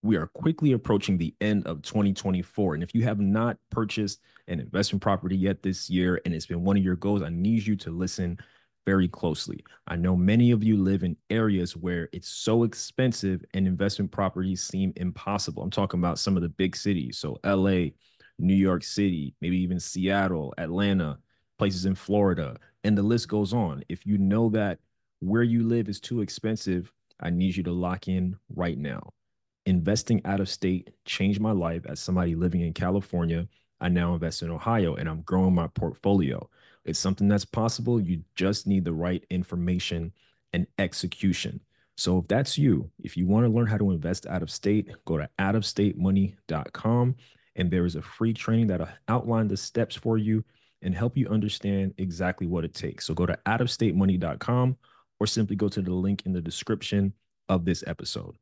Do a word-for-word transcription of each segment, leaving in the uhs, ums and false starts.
we are quickly approaching the end of twenty twenty-four. And if you have not purchased an investment property yet this year and it's been one of your goals, I need you to listen very closely. I know many of you live in areas where it's so expensive and investment properties seem impossible. I'm talking about some of the big cities. So L A, New York City, maybe even Seattle, Atlanta, places in Florida, and the list goes on. If you know that where you live is too expensive, I need you to lock in right now. Investing out of state changed my life as somebody living in California. I now invest in Ohio and I'm growing my portfolio. It's something that's possible. You just need the right information and execution. So if that's you, if you want to learn how to invest out of state, go to out of state money dot com and there is a free training that'll outline the steps for you and help you understand exactly what it takes. So go to out of state money dot com or simply go to the link in the description of this episode.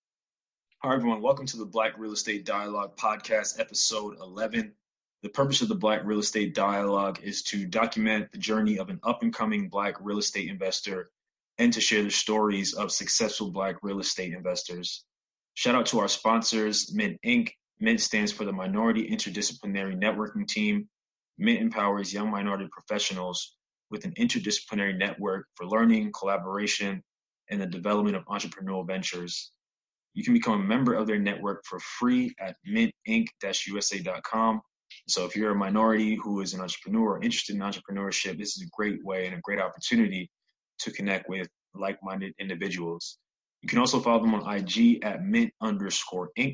Hi, everyone. Welcome to the Black Real Estate Dialogue Podcast, episode eleven. The purpose of the Black Real Estate Dialogue is to document the journey of an up-and-coming Black real estate investor and to share the stories of successful Black real estate investors. Shout out to our sponsors, Mint Incorporated. Mint stands for the Minority Interdisciplinary Networking Team. Mint empowers young minority professionals with an interdisciplinary network for learning, collaboration, and the development of entrepreneurial ventures. You can become a member of their network for free at mint inc dash u s a dot com. So if you're a minority who is an entrepreneur or interested in entrepreneurship, this is a great way and a great opportunity to connect with like-minded individuals. You can also follow them on I G at mint underscore inc.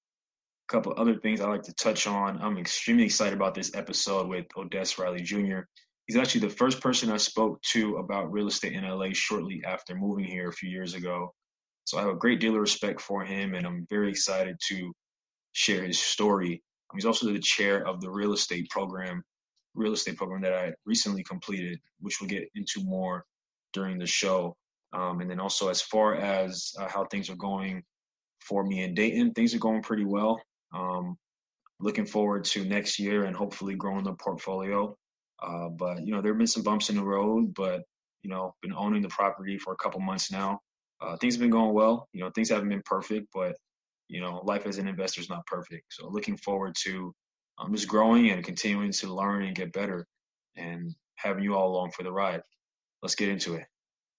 A couple other things I like to touch on. I'm extremely excited about this episode with Odess Riley Junior He's actually the first person I spoke to about real estate in L A shortly after moving here a few years ago. So I have a great deal of respect for him, and I'm very excited to share his story. He's also the chair of the real estate program, real estate program that I recently completed, which we'll get into more during the show. Um, and then also as far as uh, how things are going for me in Dayton, things are going pretty well. Um, looking forward to next year and hopefully growing the portfolio. Uh, but, you know, there have been some bumps in the road, but, you know, been owning the property for a couple months now. Uh, things have been going well. You know, things haven't been perfect, but, you know, life as an investor is not perfect. So looking forward to um, just growing and continuing to learn and get better and having you all along for the ride. Let's get into it.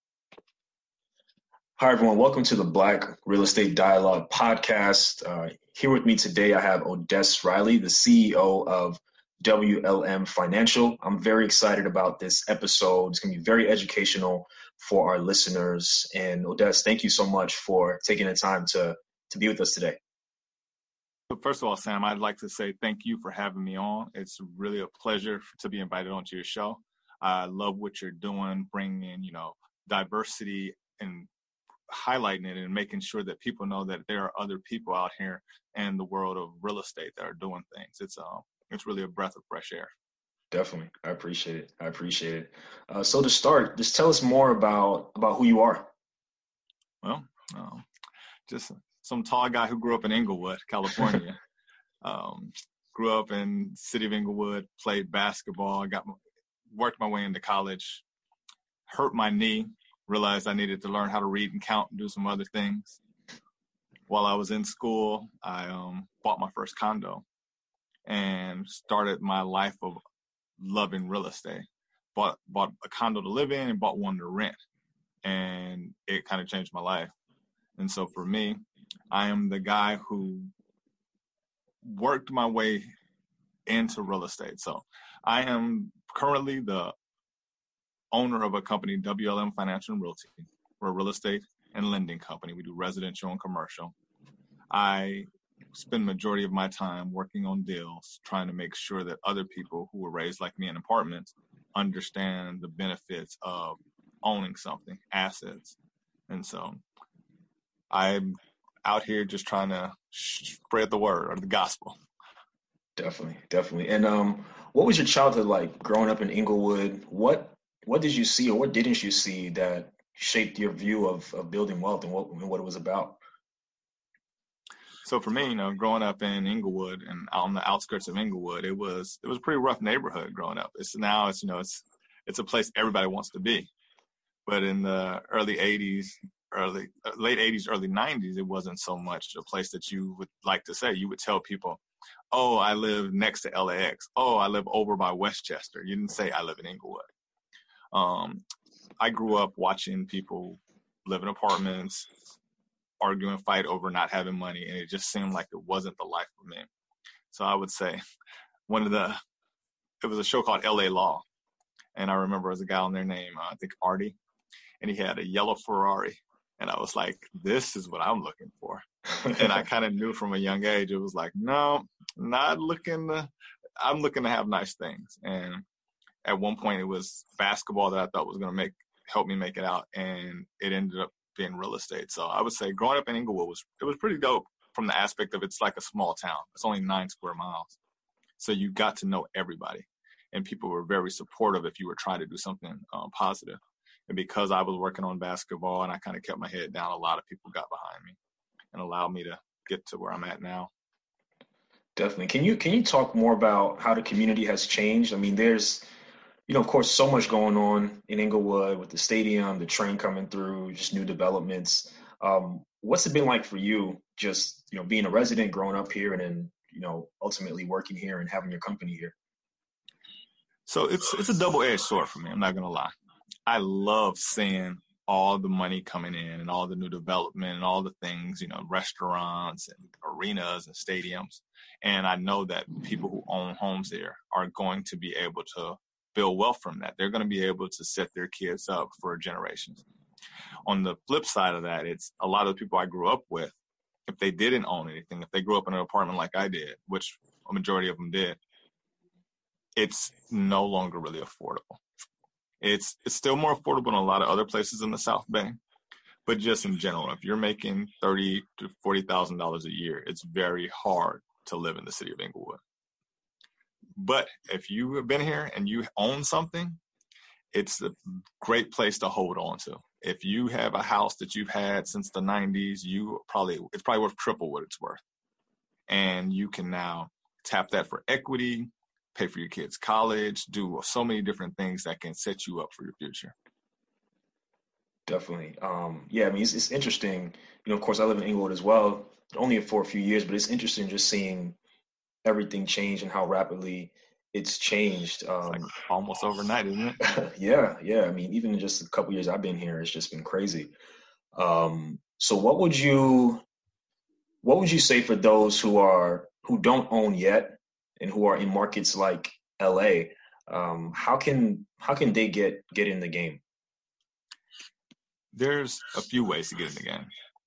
Hi, everyone. Welcome to the Black Real Estate Dialogue Podcast. Uh, here with me today, I have Odess Riley, the C E O of W L M Financial. I'm very excited about this episode. It's going to be very educational for our listeners. And Odess, thank you so much for taking the time to, to be with us today. First of all, Sam, I'd like to say thank you for having me on. It's really a pleasure to be invited onto your show. I love what you're doing, bringing in, you know, diversity and highlighting it and making sure that people know that there are other people out here in the world of real estate that are doing things. It's um, it's really a breath of fresh air. Definitely. I appreciate it. I appreciate it. Uh, so to start, just tell us more about, about who you are. Well, um, just some tall guy who grew up in Inglewood, California. um, grew up in city of Inglewood, played basketball, got my, worked my way into college, hurt my knee, realized I needed to learn how to read and count and do some other things. While I was in school, I um, bought my first condo and started my life of loving real estate. Bought bought a condo to live in and bought one to rent. And it kind of changed my life. And so for me, I am the guy who worked my way into real estate. So I am currently the owner of a company, W L M Financial and Realty. We're a real estate and lending company. We do residential and commercial. I spend majority of my time working on deals, trying to make sure that other people who were raised like me in apartments understand the benefits of owning something, assets. And so I'm out here just trying to spread the word or the gospel. Definitely, definitely. And um, what was your childhood like growing up in Inglewood? What what did you see or what didn't you see that shaped your view of, of building wealth and what, and what it was about? So for me, you know, growing up in Inglewood and on the outskirts of Inglewood, it was it was a pretty rough neighborhood growing up. It's now it's you know it's it's a place everybody wants to be. But in the early eighties, early, uh, late eighties, early nineties, it wasn't so much a place that you would like to say. You would tell people, oh, I live next to L A X. Oh, I live over by Westchester. You didn't say I live in Inglewood. Um, I grew up watching people live in apartments, argue and fight over not having money, and it just seemed like it wasn't the life for me. So I would say one of the, it was a show called L A Law. And I remember there was a guy on there named, uh, I think, Artie, and he had a yellow Ferrari. And I was like, this is what I'm looking for. And I kind of knew from a young age, it was like, no, not looking to, I'm looking to have nice things. And at one point it was basketball that I thought was going to make, help me make it out. And it ended up being real estate. So I would say growing up in Inglewood was, it was pretty dope from the aspect of it's like a small town. It's only nine square miles. So you got to know everybody. And people were very supportive if you were trying to do something um, positive. And because I was working on basketball and I kind of kept my head down, a lot of people got behind me and allowed me to get to where I'm at now. Definitely. Can you can you talk more about how the community has changed? I mean, there's, you know, of course, so much going on in Inglewood with the stadium, the train coming through, just new developments. Um, what's it been like for you, just, you know, being a resident, growing up here, and then, you know, ultimately working here and having your company here? So it's it's a double-edged sword for me. I'm not going to lie. I love seeing all the money coming in and all the new development and all the things, you know, restaurants and arenas and stadiums. And I know that people who own homes there are going to be able to build wealth from that. They're going to be able to set their kids up for generations. On the flip side of that, it's a lot of the people I grew up with, if they didn't own anything, if they grew up in an apartment like I did, which a majority of them did, it's no longer really affordable. It's it's still more affordable in a lot of other places in the South Bay, but just in general, if you're making thirty to forty thousand dollars a year, it's very hard to live in the city of Inglewood. But if you have been here and you own something, it's a great place to hold on to. If you have a house that you've had since the nineties, you probably it's probably worth triple what it's worth, and you can now tap that for equity, pay for your kids' college, do so many different things that can set you up for your future. Definitely. Um, yeah, I mean, it's, it's interesting. You know, of course, I live in Inglewood as well, only for a few years, but it's interesting just seeing everything change and how rapidly it's changed. Um, it's like almost overnight, isn't it? yeah, yeah. I mean, even in just a couple years I've been here, it's just been crazy. Um, so what would you, what would you say for those who are, who don't own yet, and who are in markets like L A, um, how can how can they get get in the game? There's a few ways to get in the game.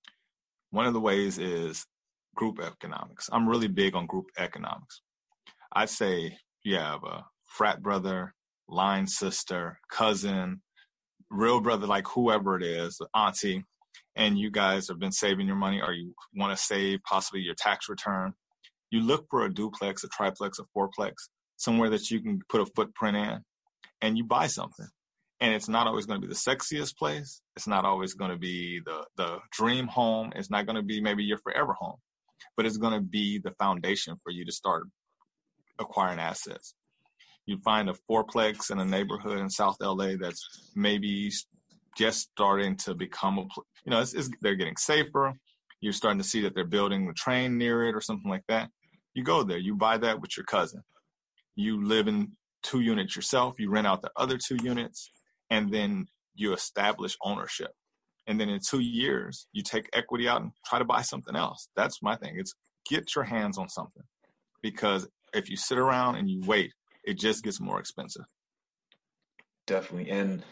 One of the ways is group economics. I'm really big on group economics. I'd say you have a frat brother, line sister, cousin, real brother, like whoever it is, auntie, and you guys have been saving your money, or you want to save possibly your tax return. You look for a duplex, a triplex, a fourplex, somewhere that you can put a footprint in, and you buy something. And it's not always going to be the sexiest place. It's not always going to be the, the dream home. It's not going to be maybe your forever home, but it's going to be the foundation for you to start acquiring assets. You find a fourplex in a neighborhood in South L A that's maybe just starting to become, a, you know, it's, it's, they're getting safer. You're starting to see that they're building the train near it or something like that. You go there, you buy that with your cousin. You live in two units yourself, you rent out the other two units, and then you establish ownership. And then in two years, you take equity out and try to buy something else. That's my thing. It's get your hands on something. Because if you sit around and you wait, it just gets more expensive. Definitely. And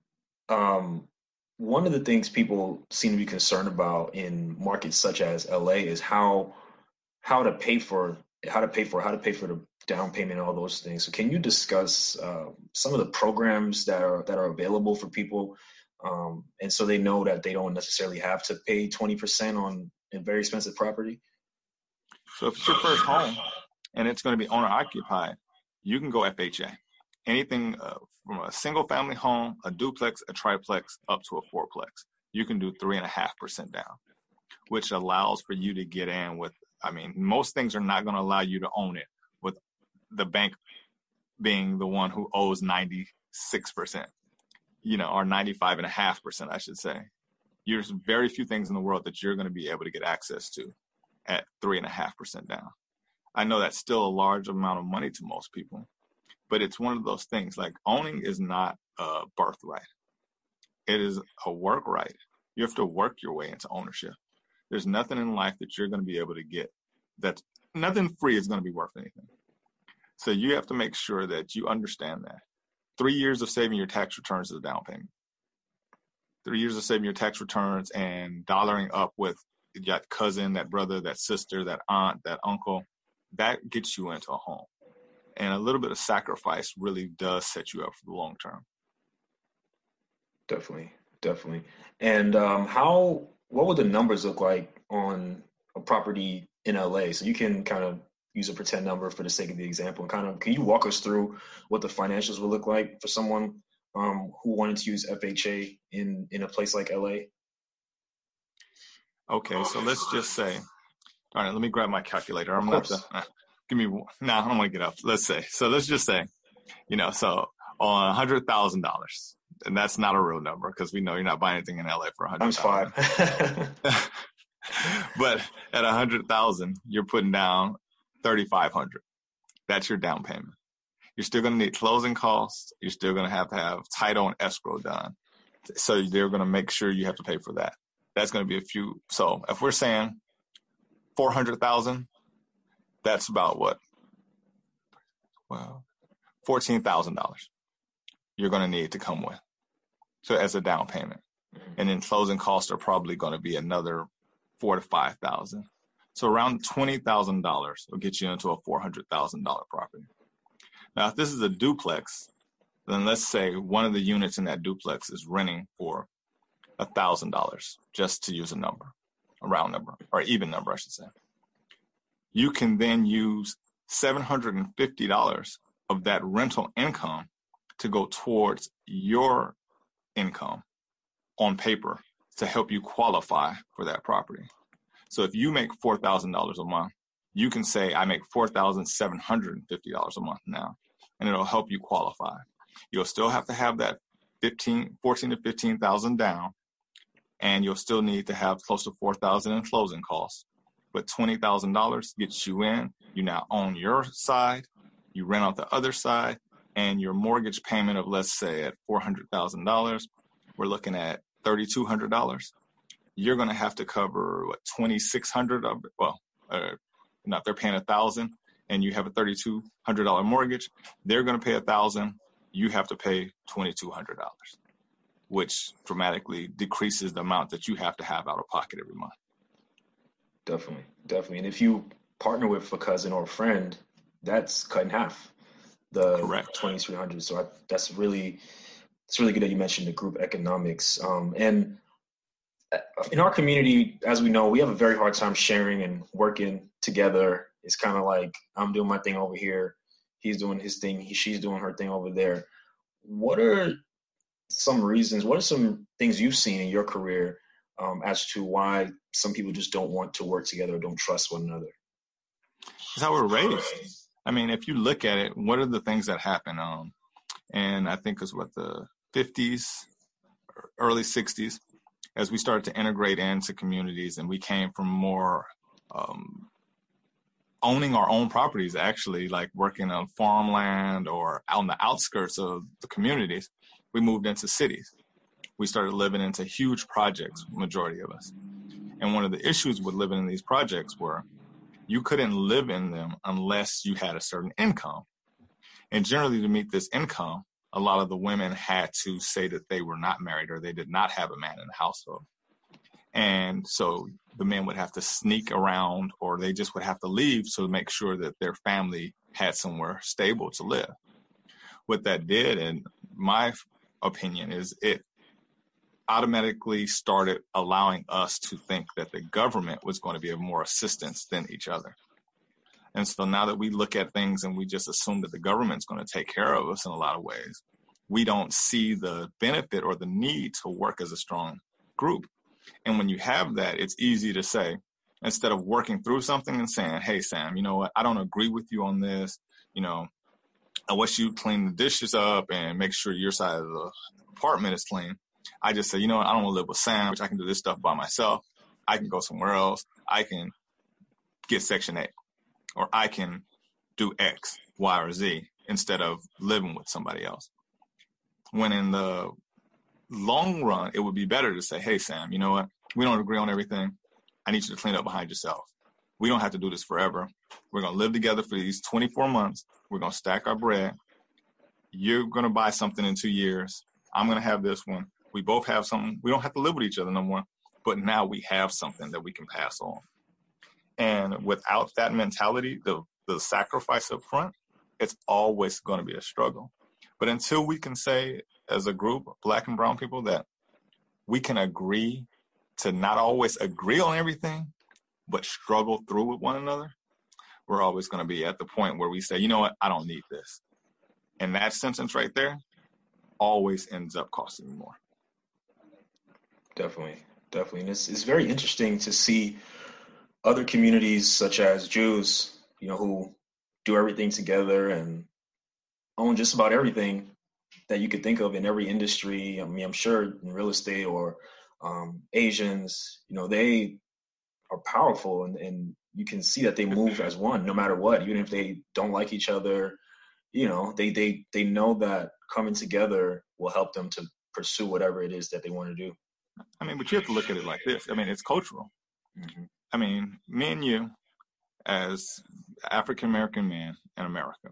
um, one of the things people seem to be concerned about in markets such as L A is how how to pay for how to pay for how to pay for the down payment and all those things. So can you discuss uh, some of the programs that are that are available for people, um, and so they know that they don't necessarily have to pay twenty percent on a very expensive property? So if it's your first home and it's going to be owner occupied, you can go F H A. Anything uh, from a single family home, a duplex, a triplex, up to a fourplex, you can do three and a half percent down, which allows for you to get in with, I mean, most things are not going to allow you to own it with the bank being the one who owes ninety-six percent, you know, or ninety-five and a half percent, I should say. there's very few things in the world that you're going to be able to get access to at three and a half percent down. I know that's still a large amount of money to most people, but it's one of those things. Like, owning is not a birthright. It is a work right. You have to work your way into ownership. There's nothing in life that you're going to be able to get that's nothing free is going to be worth anything. So you have to make sure that you understand that. Three years of saving your tax returns is a down payment. Three years of saving your tax returns and dollaring up with that cousin, that brother, that sister, that aunt, that uncle, that gets you into a home. And a little bit of sacrifice really does set you up for the long term. Definitely, definitely. And um, how, what would the numbers look like on a property in L A? So you can kind of use a pretend number for the sake of the example. And kind of, can you walk us through what the financials would look like for someone um, who wanted to use F H A in, in a place like L A? Okay, so let's just say, all right, let me grab my calculator. I'm going to have to, uh, give me, no, nah, I don't want to get up. Let's say, so let's just say, you know, so on one hundred thousand dollars, and that's not a real number because we know you're not buying anything in L A for one hundred thousand dollars. Times five. But at one hundred thousand dollars, you're putting down thirty-five hundred dollars. That's your down payment. You're still going to need closing costs. You're still going to have to have title and escrow done. So they're going to make sure you have to pay for that. That's going to be a few. So if we're saying four hundred thousand dollars, that's about what? Well, fourteen thousand dollars you're going to need to come with. So as a down payment. And then closing costs are probably going to be another four to five thousand. So around twenty thousand dollars will get you into a four hundred thousand dollars property. Now, if this is a duplex, then let's say one of the units in that duplex is renting for one thousand dollars, just to use a number, a round number, or even number, I should say. You can then use seven hundred fifty dollars of that rental income to go towards your income on paper to help you qualify for that property. So if you make four thousand dollars a month, you can say, I make four thousand seven hundred fifty dollars a month now, and it'll help you qualify. You'll still have to have that fifteen, fourteen to fifteen thousand down, and you'll still need to have close to four thousand in closing costs. But twenty thousand dollars gets you in. You now own your side, you rent out the other side, and your mortgage payment of, let's say, at four hundred thousand dollars, we're looking at three thousand two hundred dollars. You're going to have to cover, what, two thousand six hundred dollars of it? Well, uh, not, they're paying one thousand dollars, and you have a three thousand two hundred dollars mortgage. They're going to pay one thousand dollars. You have to pay two thousand two hundred dollars, which dramatically decreases the amount that you have to have out of pocket every month. Definitely, definitely. And if you partner with a cousin or a friend, that's cut in half, the Correct. twenty-three hundred. So I, that's really, it's really good that you mentioned the group economics. Um, and in our community, as we know, we have a very hard time sharing and working together. It's kind of like, I'm doing my thing over here, he's doing his thing, he, she's doing her thing over there. What are some reasons, what are some things you've seen in your career um, as to why some people just don't want to work together or don't trust one another? It's how we're raised. I mean, if you look at it, what are the things that happen? Um, and I think it's what the fifties, early sixties, as we started to integrate into communities, and we came from more um, owning our own properties, actually, like working on farmland or on the outskirts of the communities. We moved into cities. We started living into huge projects, majority of us. And one of the issues with living in these projects were you couldn't live in them unless you had a certain income. And generally, to meet this income, a lot of the women had to say that they were not married or they did not have a man in the household. And so the men would have to sneak around, or they just would have to leave to make sure that their family had somewhere stable to live. What that did, in my opinion, is it automatically started allowing us to think that the government was going to be of more assistance than each other. And so now that we look at things and we just assume that the government's going to take care of us in a lot of ways, we don't see the benefit or the need to work as a strong group. And when you have that, it's easy to say, instead of working through something and saying, hey, Sam, you know what, I don't agree with you on this. You know, I wish you clean the dishes up and make sure your side of the apartment is clean. I just say, you know what, I don't want to live with Sam, which I can do this stuff by myself. I can go somewhere else. I can get Section eight, or I can do X, Y, or Z instead of living with somebody else. When in the long run, it would be better to say, hey, Sam, you know what? We don't agree on everything. I need you to clean up behind yourself. We don't have to do this forever. We're going to live together for these twenty-four months. We're going to stack our bread. You're going to buy something in two years. I'm going to have this one. We both have something. We don't have to live with each other no more. But now we have something that we can pass on. And without that mentality, the, the sacrifice up front, it's always going to be a struggle. But until we can say as a group, Black and brown people, that we can agree to not always agree on everything, but struggle through with one another, we're always going to be at the point where we say, you know what, I don't need this. And that sentence right there always ends up costing me more. Definitely, definitely. And it's, it's very interesting to see other communities such as Jews, you know, who do everything together and own just about everything that you could think of in every industry. I mean, I'm sure in real estate, or um, Asians, you know, they are powerful, and, and you can see that they move as one, no matter what, even if they don't like each other. You know, they they they know that coming together will help them to pursue whatever it is that they want to do. I mean, but you have to look at it like this. I mean, it's cultural. Mm-hmm. I mean, me and you, as African-American men in America,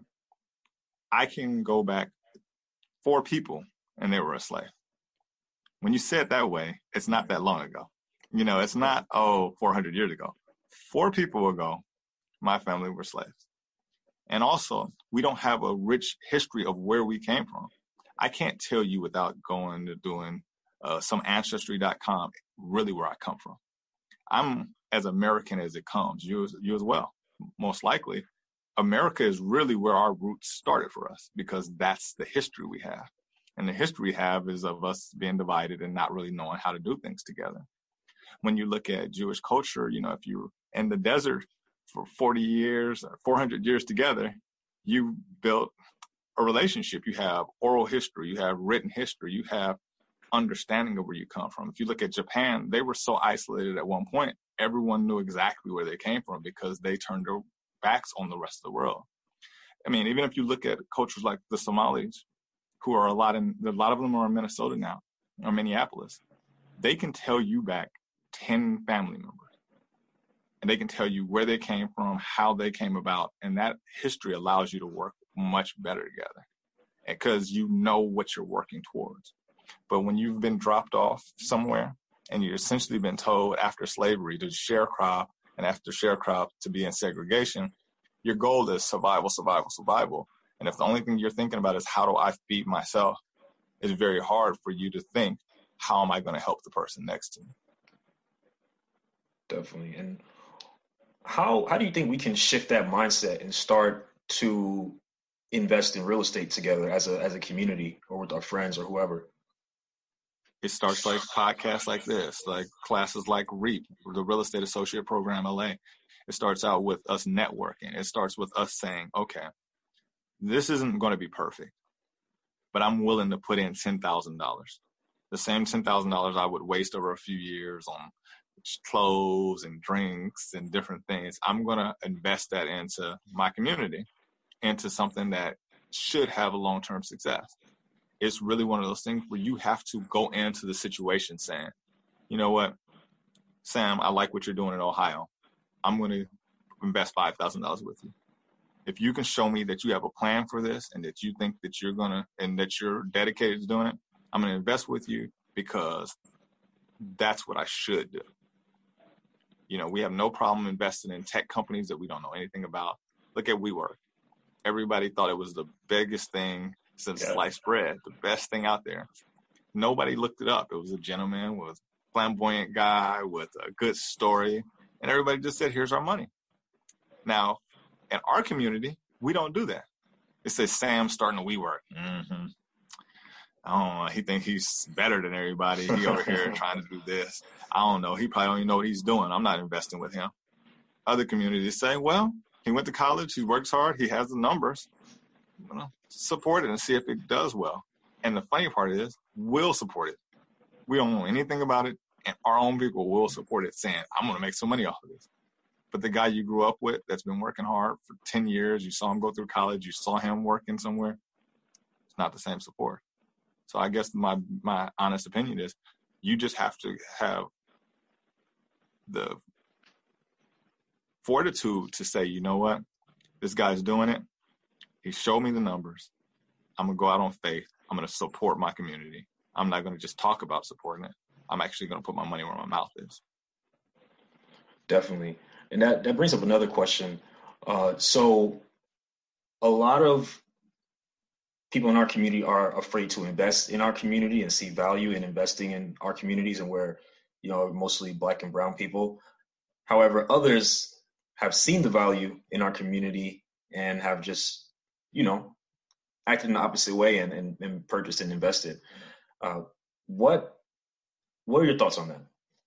I can go back four people and they were a slave. When you say it that way, it's not that long ago. You know, it's not, oh, four hundred years ago. Four people ago, my family were slaves. And also, we don't have a rich history of where we came from. I can't tell you without going to doing uh, some ancestry dot com really where I come from. I'm as American as it comes, you as, you as well. Most likely, America is really where our roots started for us, because that's the history we have. And the history we have is of us being divided and not really knowing how to do things together. When you look at Jewish culture, you know, if you're in the desert for forty years or four hundred years together, you built a relationship. You have oral history, you have written history, you have understanding of where you come from. If you look at Japan, they were so isolated at one point, everyone knew exactly where they came from because they turned their backs on the rest of the world. I mean, even if you look at cultures like the Somalis, who are a lot in, a lot of them are in Minnesota now, or Minneapolis, they can tell you back ten family members. And they can tell you where they came from, how they came about, and that history allows you to work much better together because you know what you're working towards. But when you've been dropped off somewhere and you've essentially been told after slavery to sharecrop and after sharecrop to be in segregation, your goal is survival, survival, survival. And if the only thing you're thinking about is how do I feed myself, it's very hard for you to think, how am I going to help the person next to me? Definitely. And how how do you think we can shift that mindset and start to invest in real estate together as a as a community or with our friends or whoever? It starts like podcasts like this, like classes like REAP, the Real Estate Associate Program L A. It starts out with us networking. It starts with us saying, okay, this isn't going to be perfect, but I'm willing to put in ten thousand dollars. The same ten thousand dollars I would waste over a few years on clothes and drinks and different things. I'm going to invest that into my community, into something that should have a long-term success. It's really one of those things where you have to go into the situation saying, you know what, Sam, I like what you're doing in Ohio. I'm going to invest five thousand dollars with you. If you can show me that you have a plan for this and that you think that you're going to, and that you're dedicated to doing it, I'm going to invest with you because that's what I should do. You know, we have no problem investing in tech companies that we don't know anything about. Look at WeWork. Everybody thought it was the biggest thing since yeah. sliced bread, the best thing out there. Nobody looked it up. It was a gentleman with a flamboyant guy with a good story, and everybody just said, here's our money. Now, in our community, we don't do that. It says Sam starting a WeWork. Mm-hmm. I don't know. He thinks he's better than everybody. He over here trying to do this. I don't know. He probably don't even know what he's doing. I'm not investing with him. Other communities say, well, he went to college. He works hard. He has the numbers. You know, support it and see if it does well. And the funny part is, we'll support it. We don't know anything about it, and our own people will support it saying, I'm going to make some money off of this. But the guy you grew up with that's been working hard for ten years, you saw him go through college, you saw him working somewhere, it's not the same support. So I guess my, my honest opinion is you just have to have the fortitude to say, you know what, this guy's doing it. He showed me the numbers. I'm going to go out on faith. I'm going to support my community. I'm not going to just talk about supporting it. I'm actually going to put my money where my mouth is. Definitely. And that, that brings up another question. Uh, so a lot of people in our community are afraid to invest in our community and see value in investing in our communities, and we're, you know, mostly Black and brown people. However, others have seen the value in our community and have just, you know, acted in the opposite way and, and, and purchased and invested. Uh, what what are your thoughts on that?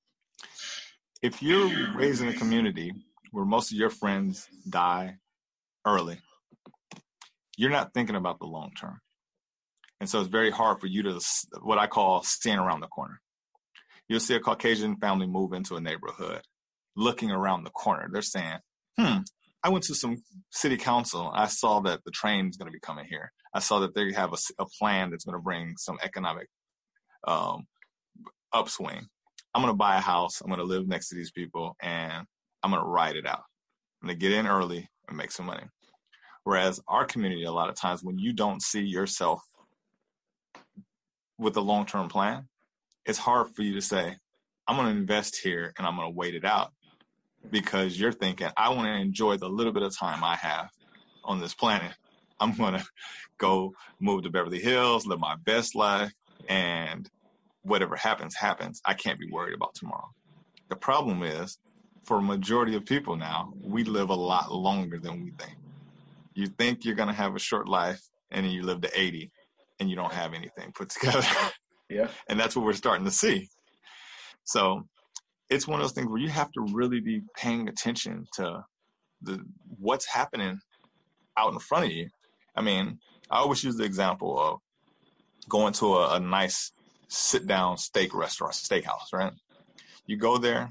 If you're raised in a community where most of your friends die early, you're not thinking about the long term. And so it's very hard for you to, what I call, stand around the corner. You'll see a Caucasian family move into a neighborhood, looking around the corner. They're saying, hmm, I went to some city council. I saw that the train is going to be coming here. I saw that they have a, a plan that's going to bring some economic um, upswing. I'm going to buy a house. I'm going to live next to these people, and I'm going to ride it out. I'm going to get in early and make some money. Whereas our community, a lot of times when you don't see yourself with a long-term plan, it's hard for you to say, I'm going to invest here and I'm going to wait it out, because you're thinking, I want to enjoy the little bit of time I have on this planet. I'm going to go move to Beverly Hills, live my best life, and whatever happens, happens. I can't be worried about tomorrow. The problem is, for a majority of people now, we live a lot longer than we think. You think you're going to have a short life, and then you live to eighty, and you don't have anything put together. Yeah. And that's what we're starting to see. So it's one of those things where you have to really be paying attention to the what's happening out in front of you. I mean, I always use the example of going to a, a nice sit-down steak restaurant, steakhouse, right? You go there,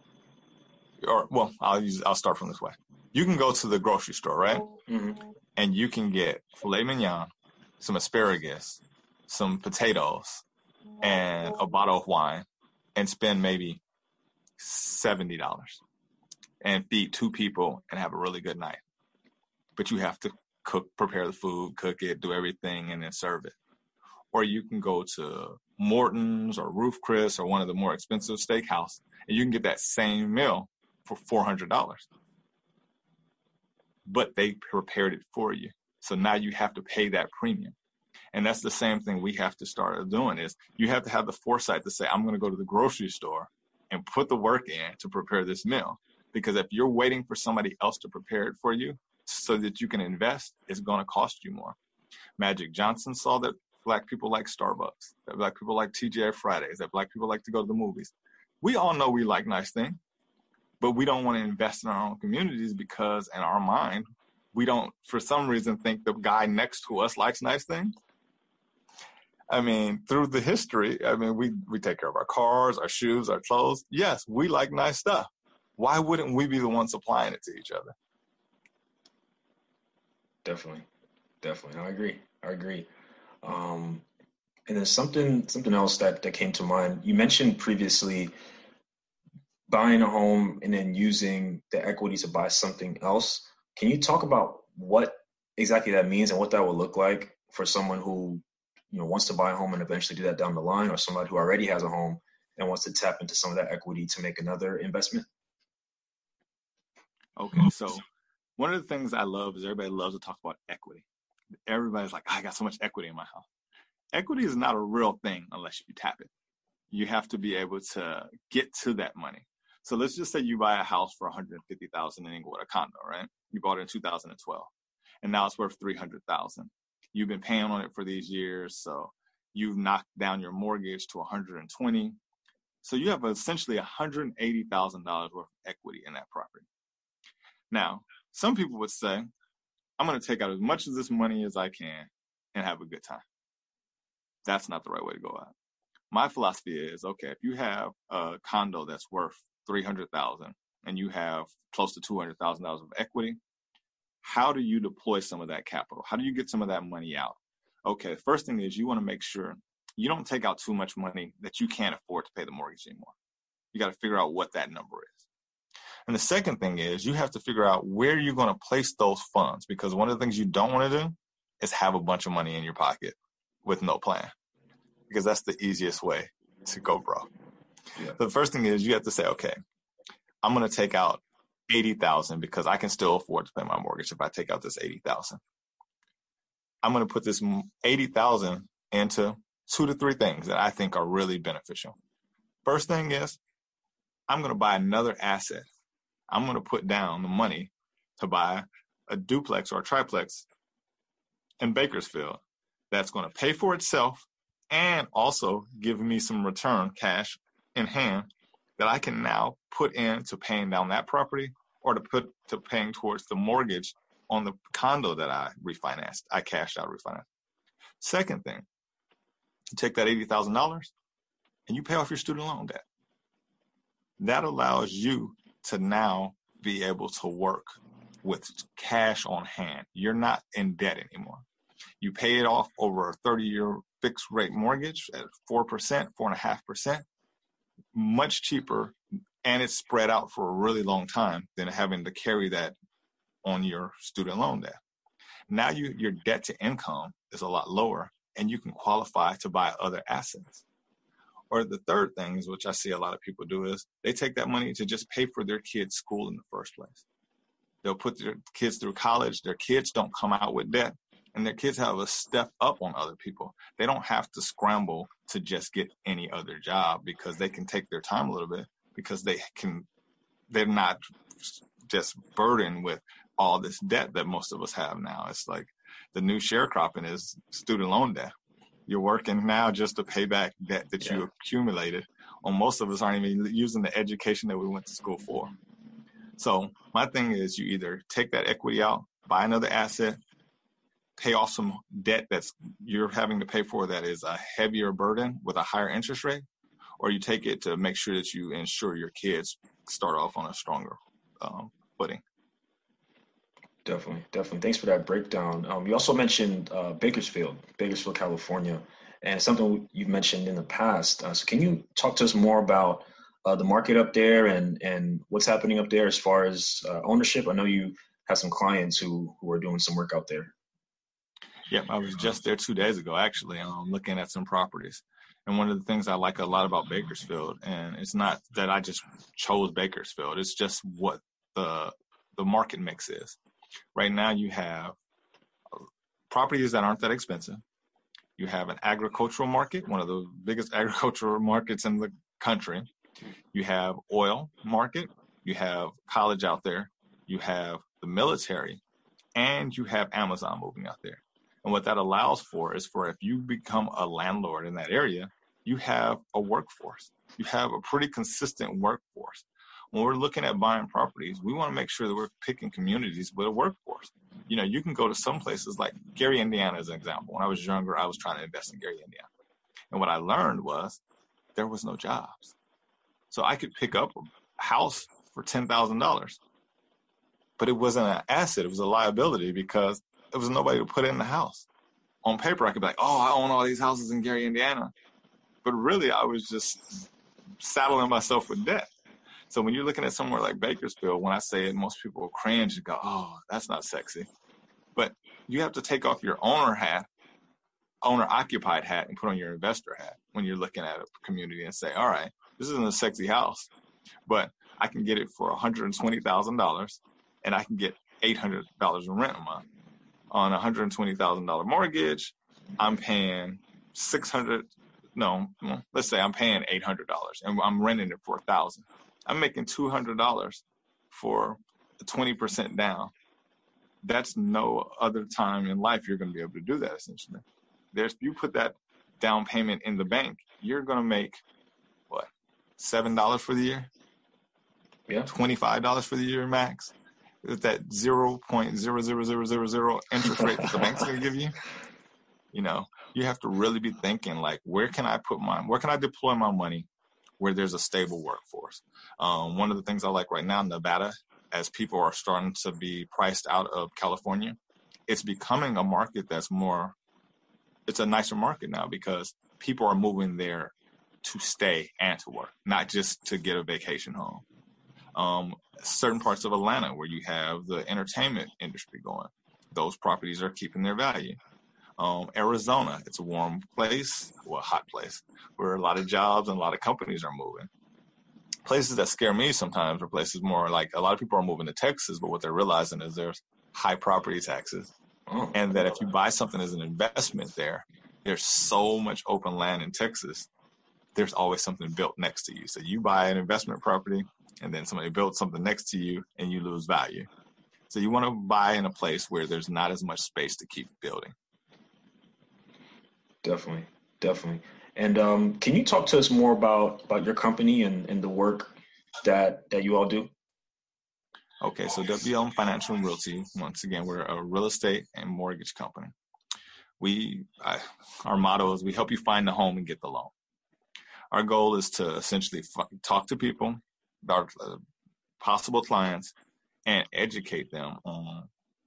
or, well, I'll use, I'll start from this way. You can go to the grocery store, right? Mm-hmm. And you can get filet mignon, some asparagus, some potatoes, and a bottle of wine, and spend maybe seventy dollars and feed two people and have a really good night. But you have to cook, prepare the food, cook it, do everything, and then serve it. Or you can go to Morton's or Ruth's Chris or one of the more expensive steakhouse, and you can get that same meal for four hundred dollars. But they prepared it for you. So now you have to pay that premium. And that's the same thing we have to start doing, is you have to have the foresight to say, I'm going to go to the grocery store and put the work in to prepare this meal. Because if you're waiting for somebody else to prepare it for you so that you can invest, it's going to cost you more. Magic Johnson saw that Black people like Starbucks, that Black people like T G I Fridays, that Black people like to go to the movies. We all know we like nice things, but we don't want to invest in our own communities because in our mind, we don't, for some reason, think the guy next to us likes nice things. I mean, through the history, I mean, we, we take care of our cars, our shoes, our clothes. Yes, we like nice stuff. Why wouldn't we be the one supplying it to each other? Definitely. Definitely. I agree. I agree. Um, and then something something else that, that came to mind. You mentioned previously buying a home and then using the equity to buy something else. Can you talk about what exactly that means and what that would look like for someone who, you know, wants to buy a home and eventually do that down the line, or somebody who already has a home and wants to tap into some of that equity to make another investment? Okay, so one of the things I love is everybody loves to talk about equity. Everybody's like, I got so much equity in my house. Equity is not a real thing unless you tap it. You have to be able to get to that money. So let's just say you buy a house for one hundred fifty thousand dollars in Inglewood, a condo, right? You bought it in two thousand twelve, and now it's worth three hundred thousand dollars. You've been paying on it for these years, so you've knocked down your mortgage to one hundred twenty thousand dollars. So you have essentially one hundred eighty thousand dollars worth of equity in that property. Now, some people would say, I'm going to take out as much of this money as I can and have a good time. That's not the right way to go out. my philosophy is, okay, if you have a condo that's worth three hundred thousand dollars and you have close to two hundred thousand dollars of equity, how do you deploy some of that capital? How do you get some of that money out? Okay, first thing is you want to make sure you don't take out too much money that you can't afford to pay the mortgage anymore. You got to figure out what that number is. And the second thing is you have to figure out where you're going to place those funds, because one of the things you don't want to do is have a bunch of money in your pocket with no plan, because that's the easiest way to go broke. Yeah. The first thing is you have to say, okay, I'm going to take out eighty thousand dollars because I can still afford to pay my mortgage if I take out this eighty thousand dollars. I'm going to put this eighty thousand dollars into two to three things that I think are really beneficial. First thing is I'm going to buy another asset. I'm going to put down the money to buy a duplex or a triplex in Bakersfield that's going to pay for itself and also give me some return cash in hand that I can now put into paying down that property or to put to paying towards the mortgage on the condo that I refinanced. I cashed out refinance. Second thing, you take that eighty thousand dollars and you pay off your student loan debt. That allows you to now be able to work with cash on hand. You're not in debt anymore. You pay it off over a thirty-year fixed rate mortgage at four percent, four point five percent, much cheaper, and it's spread out for a really long time than having to carry that on your student loan debt. Now you, your debt to income is a lot lower, and you can qualify to buy other assets. Or the third thing is, which I see a lot of people do, is they take that money to just pay for their kids' school in the first place. They'll put their kids through college. Their kids don't come out with debt, and their kids have a step up on other people. They don't have to scramble to just get any other job because they can take their time a little bit because they can, they're not just burdened with all this debt that most of us have now. It's like the new sharecropping is student loan debt. You're working now just to pay back debt that yeah. you accumulated. Well, most of us aren't even using the education that we went to school for. So my thing is you either take that equity out, buy another asset, pay off some debt that's you're having to pay for that is a heavier burden with a higher interest rate, or you take it to make sure that you ensure your kids start off on a stronger um, footing. Definitely, definitely. Thanks for that breakdown. Um, you also mentioned uh, Bakersfield, Bakersfield, California, and something you've mentioned in the past. Uh, so can you talk to us more about uh, the market up there and, and what's happening up there as far as uh, ownership? I know you have some clients who, who are doing some work out there. Yeah, I was just there two days ago, actually, um, looking at some properties. And one of the things I like a lot about Bakersfield, and it's not that I just chose Bakersfield, it's just what the the market mix is. Right now you have properties that aren't that expensive. You have an agricultural market, one of the biggest agricultural markets in the country. You have oil market. You have college out there. You have the military. And you have Amazon moving out there. And what that allows for is for if you become a landlord in that area, you have a workforce. You have a pretty consistent workforce. When we're looking at buying properties, we want to make sure that we're picking communities with a workforce. You know, you can go to some places like Gary, Indiana, as an example. When I was younger, I was trying to invest in Gary, Indiana. And what I learned was there was no jobs. So I could pick up a house for ten thousand dollars, but it wasn't an asset. It was a liability because there was nobody to put in the house. On paper, I could be like, oh, I own all these houses in Gary, Indiana. But really, I was just saddling myself with debt. So when you're looking at somewhere like Bakersfield, when I say it, most people will cringe and go, oh, that's not sexy. But you have to take off your owner hat, owner-occupied hat, and put on your investor hat when you're looking at a community and say, all right, this isn't a sexy house, but I can get it for one hundred twenty thousand dollars, and I can get eight hundred dollars in rent a month. On a one hundred twenty thousand dollars mortgage, I'm paying six hundred dollars, no, let's say I'm paying eight hundred dollars, and I'm renting it for one thousand dollars. I'm making two hundred dollars for twenty percent down. That's no other time in life you're going to be able to do that, essentially. There's, you put that down payment in the bank, you're going to make, what, seven dollars for the year? Yeah. twenty-five dollars for the year max? Is that zero point zero zero zero zero zero interest rate that the bank's going to give you? You know, you have to really be thinking like, where can I put my, where can I deploy my money where there's a stable workforce? Um, one of the things I like right now in Nevada, as people are starting to be priced out of California, it's becoming a market that's more, it's a nicer market now because people are moving there to stay and to work, not just to get a vacation home. Um, certain parts of Atlanta where you have the entertainment industry going, those properties are keeping their value. Um, Arizona, it's a warm place, well, a hot place, where a lot of jobs and a lot of companies are moving. Places that scare me sometimes are places more like a lot of people are moving to Texas, but what they're realizing is there's high property taxes. Oh, and that if you buy something as an investment there, there's so much open land in Texas. There's always something built next to you. So you buy an investment property and then somebody builds something next to you and you lose value. So you want to buy in a place where there's not as much space to keep building. Definitely, definitely. And um, can you talk to us more about, about your company and, and the work that, that you all do? Okay, so W L M Financial and Realty, once again, we're a real estate and mortgage company. We, I, our motto is we help you find the home and get the loan. Our goal is to essentially f- talk to people, our uh, possible clients, and educate them on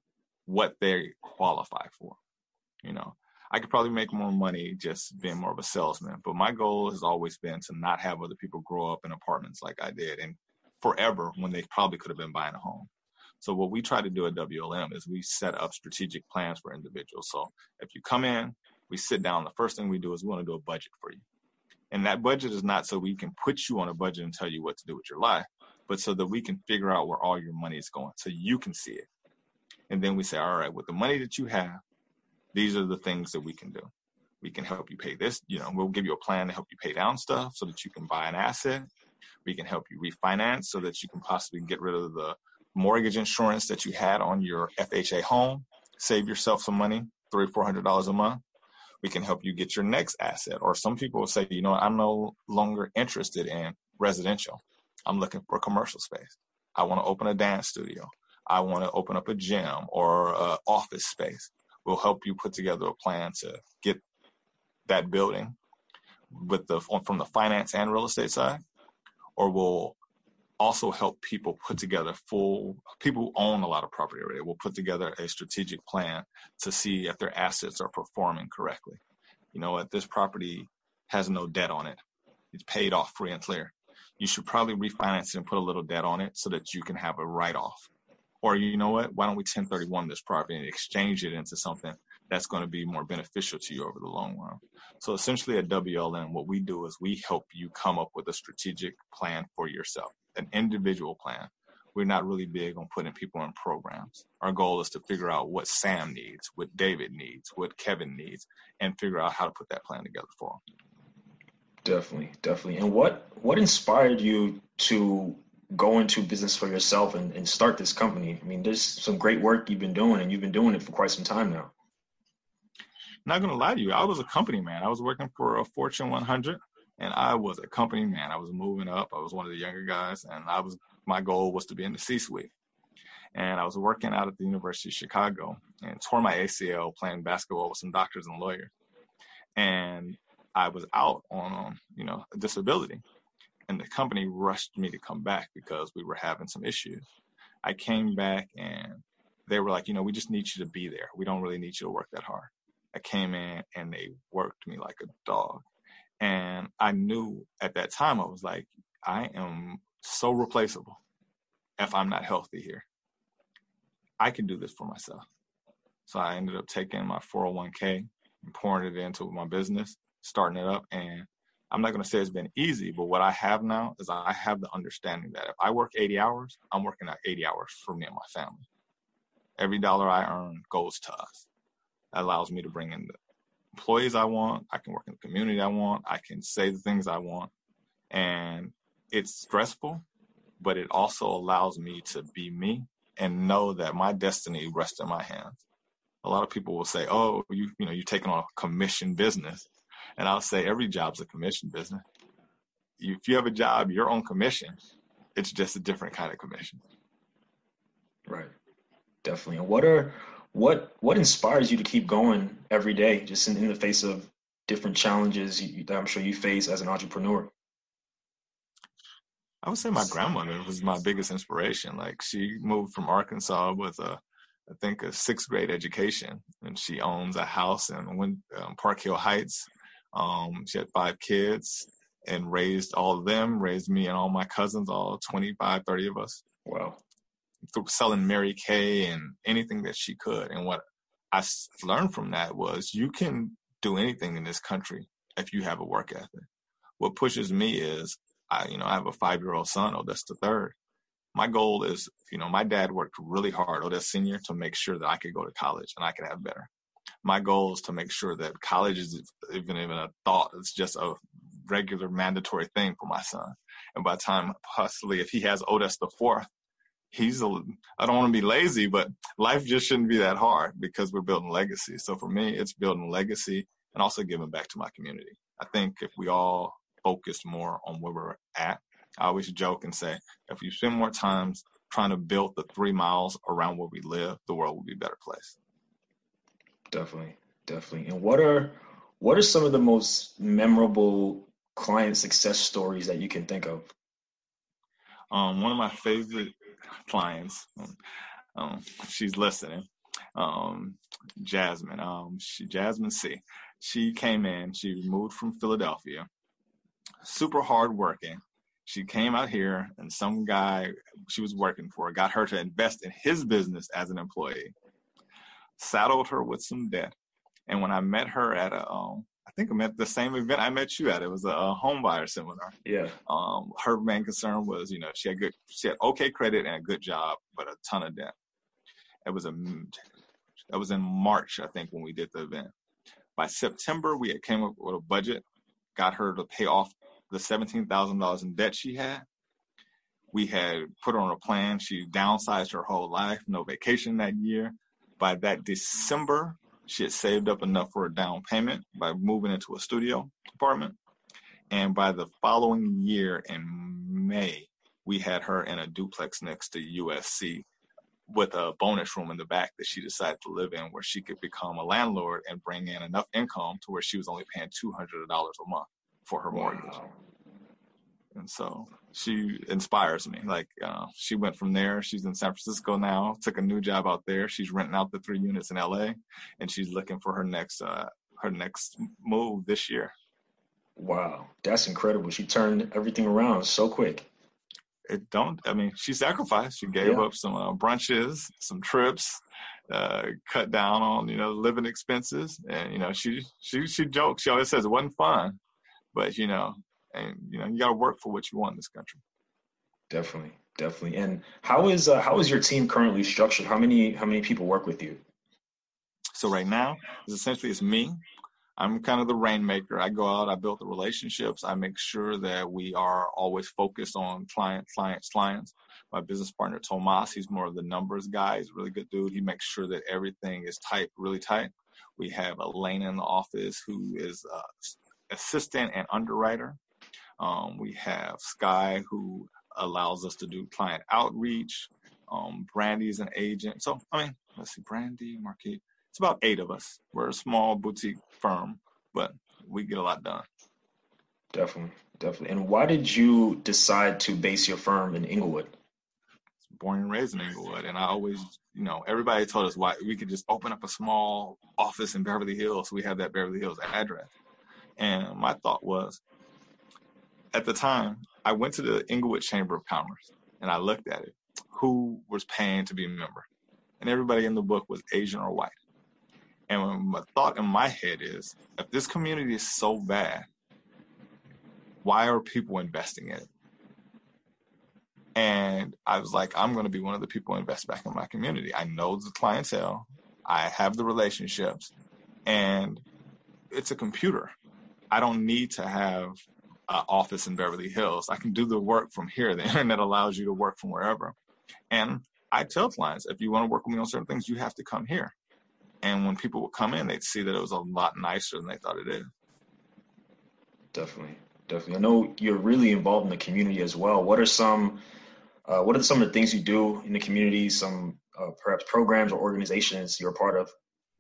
what they qualify for. You know, I could probably make more money just being more of a salesman, but my goal has always been to not have other people grow up in apartments like I did and forever when they probably could have been buying a home. So what we try to do at W L M is we set up strategic plans for individuals. So if you come in, we sit down, the first thing we do is we want to do a budget for you. And that budget is not so we can put you on a budget and tell you what to do with your life, but so that we can figure out where all your money is going so you can see it. And then we say, all right, with the money that you have, these are the things that we can do. We can help you pay this, you know, we'll give you a plan to help you pay down stuff so that you can buy an asset. We can help you refinance so that you can possibly get rid of the mortgage insurance that you had on your F H A home, save yourself some money, three, four hundred dollars a month. We can help you get your next asset. Or some people will say, you know, I'm no longer interested in residential. I'm looking for a commercial space. I want to open a dance studio. I want to open up a gym or an office space. We'll help you put together a plan to get that building with the from the finance and real estate side, or we'll also help people put together full, people who own a lot of property already, we'll put together a strategic plan to see if their assets are performing correctly. You know what, this property has no debt on it. It's paid off free and clear. You should probably refinance it and put a little debt on it so that you can have a write-off. Or you know what, why don't we ten thirty-one this property and exchange it into something that's going to be more beneficial to you over the long run. So essentially at W L M, what we do is we help you come up with a strategic plan for yourself, an individual plan. We're not really big on putting people in programs. Our goal is to figure out what Sam needs, what David needs, what Kevin needs, and figure out how to put that plan together for them. Definitely, definitely. And what, what inspired you to go into business for yourself and, and start this company? I mean, there's some great work you've been doing, and you've been doing it for quite some time now. Not going to lie to you, I was a company man. I was working for a Fortune one hundred, and I was a company man. I was moving up. I was one of the younger guys, and I was my goal was to be in the C-suite. And I was working out at the University of Chicago and tore my A C L playing basketball with some doctors and lawyers. And I was out on, um, you know, a disability. And the company rushed me to come back because we were having some issues. I came back and they were like, you know, we just need you to be there. We don't really need you to work that hard. I came in and they worked me like a dog. And I knew at that time, I was like, I am so replaceable if I'm not healthy here. I can do this for myself. So I ended up taking my four oh one k and pouring it into my business, starting it up. And I'm not going to say it's been easy, but what I have now is I have the understanding that if I work eighty hours, I'm working out eighty hours for me and my family. Every dollar I earn goes to us. That allows me to bring in the employees I want. I can work in the community I want. I can say the things I want. And it's stressful, but it also allows me to be me and know that my destiny rests in my hands. A lot of people will say, oh, you, you know, you're taking on a commission business. And I'll say every job's a commission business. If you have a job, you're on commission. It's just a different kind of commission. Right. Definitely. And what are What what inspires you to keep going every day, just in, in the face of different challenges you, that I'm sure you face as an entrepreneur? I would say my grandmother was my biggest inspiration. Like, she moved from Arkansas with a, I think, a sixth grade education, and she owns a house in Win- um, Park Hill Heights. Um, she had five kids and raised all of them, raised me and all my cousins, all twenty-five, thirty of us, Wow. through selling Mary Kay and anything that she could. And what I s- learned from that was, you can do anything in this country if you have a work ethic. What pushes me is, I, you know, I have a five-year-old son, Odessa the third. My goal is, you know, my dad worked really hard, Odessa Senior, to make sure that I could go to college and I could have better. My goal is to make sure that college is even even a thought. It's just a regular mandatory thing for my son. And by the time, possibly, if he has Odessa the fourth, he's a, I don't want to be lazy, but life just shouldn't be that hard, because we're building legacy. So for me, it's building legacy and also giving back to my community. I think if we all focused more on where we're at, I always joke and say, if you spend more time trying to build the three miles around where we live, the world will be a better place. Definitely, definitely. And what are what are some of the most memorable client success stories that you can think of? Um, one of my favorite clients, um, um, she's listening, um, Jasmine, um, she, Jasmine C. She came in, she moved from Philadelphia, super hardworking. She came out here, and some guy she was working for got her to invest in his business as an employee, saddled her with some debt. And when I met her at a, um, I think I met the same event I met you at. It was a, a home buyer seminar. Yeah. Um, her main concern was, you know, she had good, she had okay credit and a good job, but a ton of debt. It was a, that was in March, I think, when we did the event. By September, we had came up with a budget, got her to pay off the seventeen thousand dollars in debt she had. We had put her on a plan. She downsized her whole life, no vacation that year. By that December, she had saved up enough for a down payment by moving into a studio apartment. And by the following year in May, we had her in a duplex next to U S C with a bonus room in the back that she decided to live in, where she could become a landlord and bring in enough income to where she was only paying two hundred dollars a month for her mortgage. Wow. And so she inspires me. Like, uh, she went from there. She's in San Francisco now, took a new job out there. She's renting out the three units in L A, and she's looking for her next uh, her next move this year. Wow. That's incredible. She turned everything around so quick. It don't, I mean, she sacrificed. She gave Yeah. up some uh, brunches, some trips, uh, cut down on, you know, living expenses. And, you know, she, she, she jokes. She always says it wasn't fun, but, you know, and, you know, you got to work for what you want in this country. Definitely, definitely. And how is uh, how is your team currently structured? How many how many people work with you? So right now, it's essentially it's me. I'm kind of the rainmaker. I go out, I build the relationships. I make sure that we are always focused on client, clients, clients. My business partner, Tomas, he's more of the numbers guy. He's a really good dude. He makes sure that everything is tight, really tight. We have Elena in the office who is uh, assistant and underwriter. Um, we have Sky, who allows us to do client outreach. Um, Brandy's an agent. So, I mean, let's see, Brandy, Marquis. It's about eight of us. We're a small boutique firm, but we get a lot done. Definitely, definitely. And why did you decide to base your firm in Inglewood? Born and raised in Inglewood, and I always, you know, everybody told us why we could just open up a small office in Beverly Hills. So we have that Beverly Hills address. And my thought was, at the time, I went to the Inglewood Chamber of Commerce, and I looked at it. Who was paying to be a member? And everybody in the book was Asian or white. And my thought in my head is, if this community is so bad, why are people investing in it? And I was like, I'm going to be one of the people who invest back in my community. I know the clientele. I have the relationships. And it's a computer. I don't need to have an office in Beverly Hills. I can do the work from here. The internet allows you to work from wherever. And I tell clients, if you want to work with me on certain things, you have to come here. And when people would come in, they'd see that it was a lot nicer than they thought it is. Definitely, definitely. I know you're really involved in the community as well. What are some, uh, what are some of the things you do in the community? Some uh, perhaps programs or organizations you're a part of?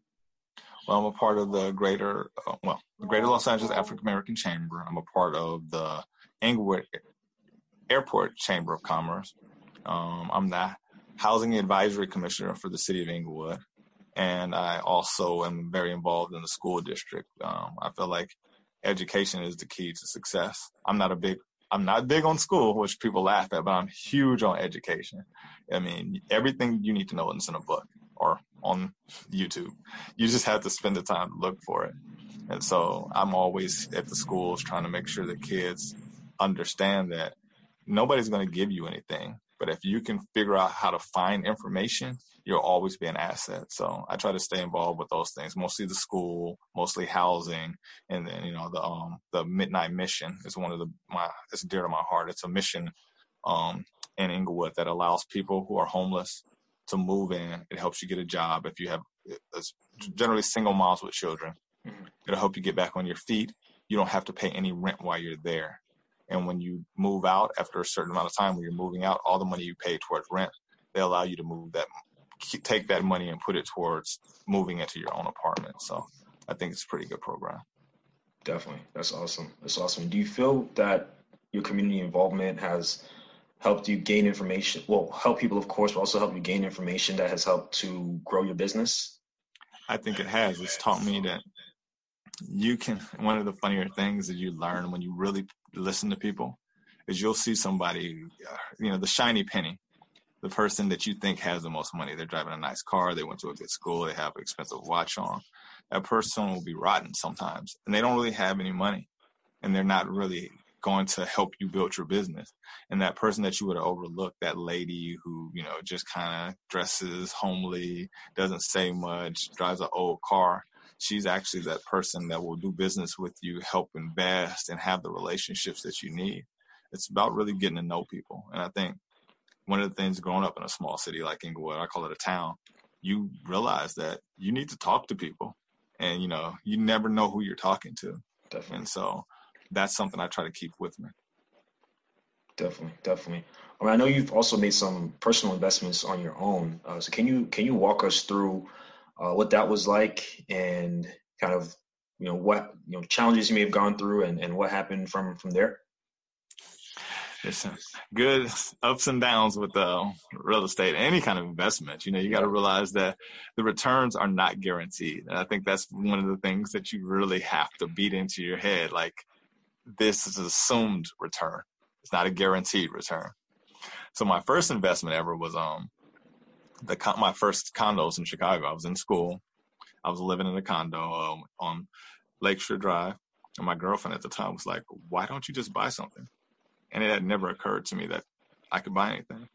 Well, I'm a part of the greater, uh, well, the Greater Los Angeles African American Chamber. I'm a part of the Inglewood Airport Chamber of Commerce. Um, I'm the Housing Advisory Commissioner for the City of Inglewood. And I also am very involved in the school district. Um, I feel like education is the key to success. I'm not a big, I'm not big on school, which people laugh at, but I'm huge on education. I mean, everything you need to know is in a book or on YouTube. You just have to spend the time to look for it. And so I'm always at the schools trying to make sure that kids understand that nobody's going to give you anything. But if you can figure out how to find information, you'll always be an asset. So I try to stay involved with those things, mostly the school, mostly housing. And then, you know, the um the Midnight Mission is one of the, my, it's dear to my heart. It's a mission um in Inglewood that allows people who are homeless to move in. It helps you get a job if you have, it's generally single moms with children. Mm-hmm. It'll help you get back on your feet. You don't have to pay any rent while you're there. And when you move out, after a certain amount of time, when you're moving out, all the money you pay towards rent, they allow you to move that, take that money and put it towards moving into your own apartment. So I think it's a pretty good program. Definitely. That's awesome. That's awesome. Do you feel that your community involvement has helped you gain information? Well, help people, of course, but also help you gain information that has helped to grow your business? I think it has. It's taught me that you can, one of the funnier things that you learn when you really listen to people is you'll see somebody, you know, the shiny penny, the person that you think has the most money. They're driving a nice car. They went to a good school. They have an expensive watch on. That person will be rotten sometimes, and they don't really have any money, and they're not really going to help you build your business. And that person that you would have overlooked, that lady who, you know, just kind of dresses homely, doesn't say much, drives an old car, she's actually that person that will do business with you, help invest, and have the relationships that you need. It's about really getting to know people. And I think one of the things growing up in a small city like Inglewood, I call it a town, you realize that you need to talk to people. And, you know, you never know who you're talking to. Definitely. And so that's something I try to keep with me. Definitely, definitely. I mean, I know you've also made some personal investments on your own. Uh, so can you can you walk us through uh, what that was like and kind of, you know, what, you know, challenges you may have gone through and, and what happened from from there? It's good ups and downs with uh, real estate, any kind of investment. You know, you got to realize that the returns are not guaranteed. And I think that's one of the things that you really have to beat into your head. Like, this is an assumed return. It's not a guaranteed return. So my first investment ever was um the my first condos in Chicago. I was in school. I was living in a condo um, on Lakeshore Drive. And my girlfriend at the time was like, why don't you just buy something? And it had never occurred to me that I could buy anything.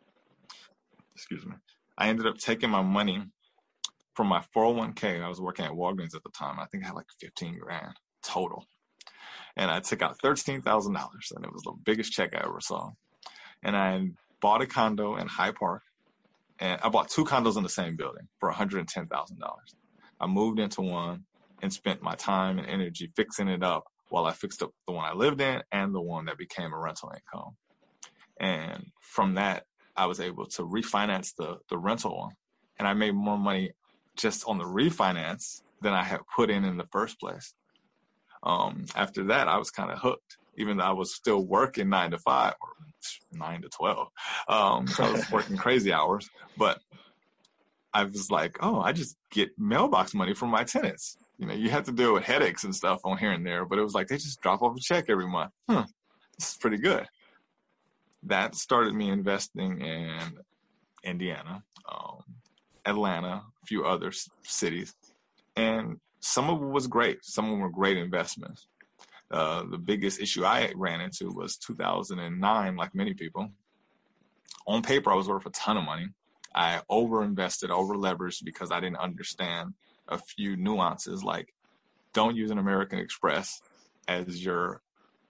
Excuse me. I ended up taking my money from my four oh one k. I was working at Walgreens at the time. I think I had like fifteen grand total. And I took out thirteen thousand dollars, and it was the biggest check I ever saw. And I bought a condo in Hyde Park. And I bought two condos in the same building for one hundred ten thousand dollars. I moved into one and spent my time and energy fixing it up while I fixed up the one I lived in and the one that became a rental income. And from that, I was able to refinance the, the rental one. And I made more money just on the refinance than I had put in in the first place. Um, after that, I was kind of hooked, even though I was still working nine to five or nine to twelve. Um, I was working crazy hours, but I was like, oh, I just get mailbox money from my tenants. You know, you have to deal with headaches and stuff on here and there, but it was like they just drop off a check every month. Huh, this is pretty good. That started me investing in Indiana, um, Atlanta, a few other cities, and some of it was great. Some of them were great investments. Uh, the biggest issue I ran into was two thousand nine, like many people. On paper, I was worth a ton of money. I over-invested, over-leveraged because I didn't understand a few nuances, like don't use an American Express as your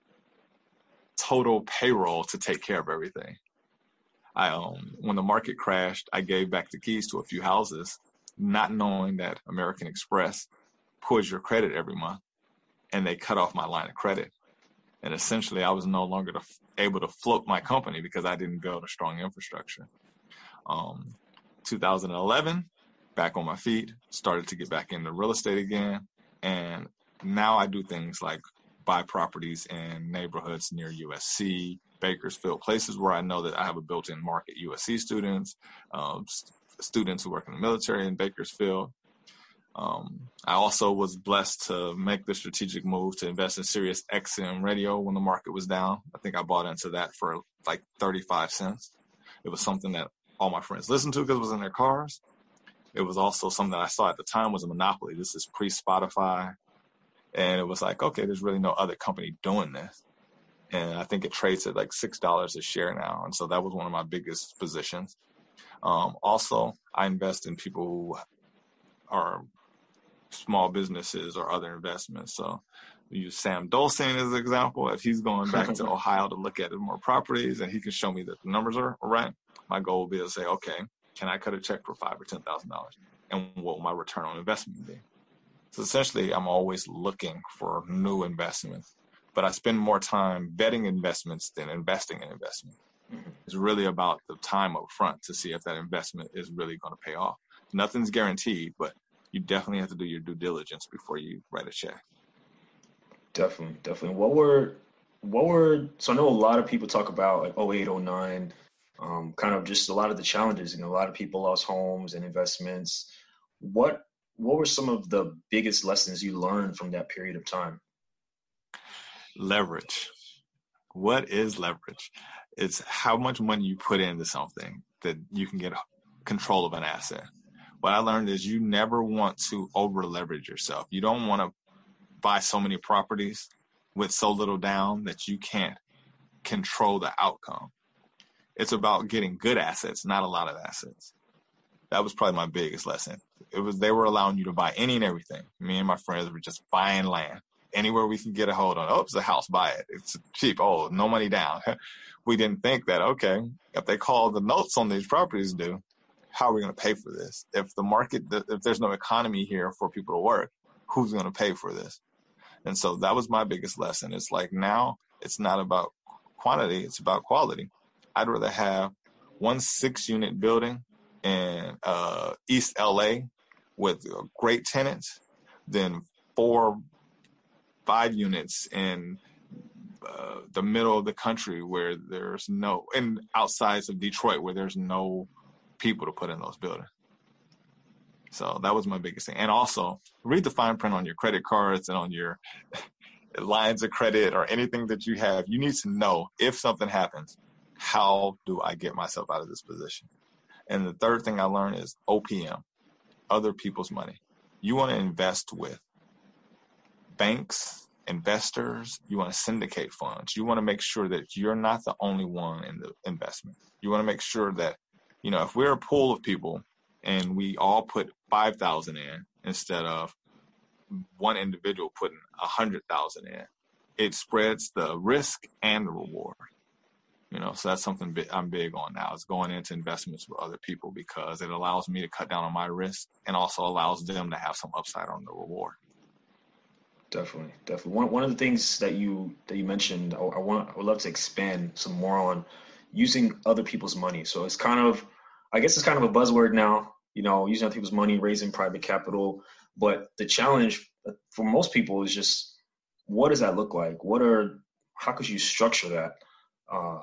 total payroll to take care of everything. I um, when the market crashed, I gave back the keys to a few houses, not knowing that American Express pulls your credit every month, and they cut off my line of credit. And essentially, I was no longer to, able to float my company because I didn't build a strong infrastructure. Um, two thousand eleven, back on my feet, started to get back into real estate again. And now I do things like buy properties in neighborhoods near U S C, Bakersfield, places where I know that I have a built-in market. U S C students, um, st- students who work in the military in Bakersfield. Um, I also was blessed to make the strategic move to invest in Sirius X M radio when the market was down. I think I bought into that for like thirty-five cents. It was something that all my friends listened to because it was in their cars. It was also something that I saw at the time was a monopoly. This is pre-Spotify. And it was like, okay, there's really no other company doing this. And I think it trades at like six dollars a share now. And so that was one of my biggest positions. Um, also, I invest in people who are small businesses or other investments. So we use Sam Dolcine as an example. If he's going back to Ohio to look at more properties and he can show me that the numbers are right, my goal will be to say, okay, can I cut a check for five or ten thousand dollars? And what will my return on investment be? So essentially, I'm always looking for new investments, but I spend more time vetting investments than investing in investment. Mm-hmm. It's really about the time up front to see if that investment is really going to pay off. Nothing's guaranteed, but you definitely have to do your due diligence before you write a check. Definitely, definitely. What were, what were, so I know a lot of people talk about like oh eight, oh nine, um, kind of just a lot of the challenges. You know, a lot of people lost homes and investments. What, what were some of the biggest lessons you learned from that period of time? Leverage. What is leverage? It's how much money you put into something that you can get control of an asset. What I learned is you never want to over leverage yourself. You don't want to buy so many properties with so little down that you can't control the outcome. It's about getting good assets, not a lot of assets. That was probably my biggest lesson. It was they were allowing you to buy any and everything. Me and my friends were just buying land. Anywhere we can get a hold on. Oh, it's a house, buy it. It's cheap. Oh, no money down. We didn't think that, okay, if they call the notes on these properties due, how are we going to pay for this? If the market, if there's no economy here for people to work, who's going to pay for this? And so that was my biggest lesson. It's like now it's not about quantity, it's about quality. I'd rather have one six unit building in uh, East L A with great tenants than four, five units in uh, the middle of the country where there's no, and outsides of Detroit where there's no people to put in those buildings. So that was my biggest thing. And also read the fine print on your credit cards and on your lines of credit or anything that you have. You need to know if something happens, how do I get myself out of this position? And the third thing I learned is O P M, other people's money. You want to invest with banks, investors. You want to syndicate funds. You want to make sure that you're not the only one in the investment. You want to make sure that, you know, if we're a pool of people and we all put five thousand in instead of one individual putting one hundred thousand in, it spreads the risk and the reward. You know, so that's something big, I'm big on now, is going into investments with other people because it allows me to cut down on my risk and also allows them to have some upside on the reward. Definitely, definitely. One one of the things that you that you mentioned, I, I want I would love to expand some more on using other people's money. So it's kind of, I guess it's kind of a buzzword now, you know, using other people's money, raising private capital. But the challenge for most people is just, what does that look like? What are, how could you structure that? Uh,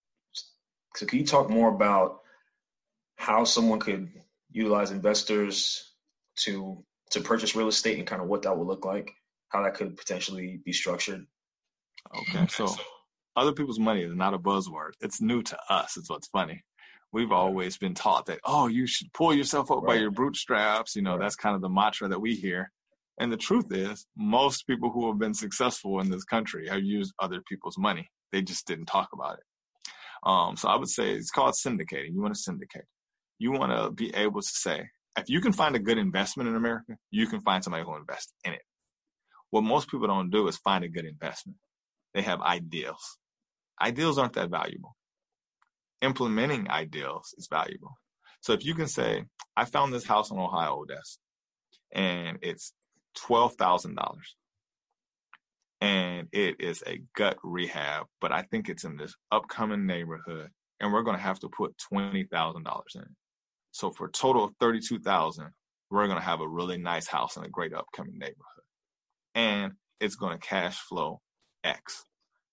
so can you talk more about how someone could utilize investors to to purchase real estate and kind of what that would look like, how that could potentially be structured? Okay, so other people's money is not a buzzword. It's new to us. It's what's funny. We've always been taught that, oh, you should pull yourself up right. by your bootstraps. You know, right. That's kind of the mantra that we hear. And the truth is, most people who have been successful in this country have used other people's money. They just didn't talk about it. Um, so I would say it's called syndicating. You want to syndicate. You want to be able to say, if you can find a good investment in America, you can find somebody who will invest in it. What most people don't do is find a good investment. They have ideals. Ideals aren't that valuable. Implementing ideals is valuable. So if you can say, I found this house in Ohio, Odessa, and it's twelve thousand dollars. And it is a gut rehab, but I think it's in this upcoming neighborhood, and we're going to have to put twenty thousand dollars in it. So for a total of thirty-two thousand dollars, we're going to have a really nice house in a great upcoming neighborhood. And it's going to cash flow X.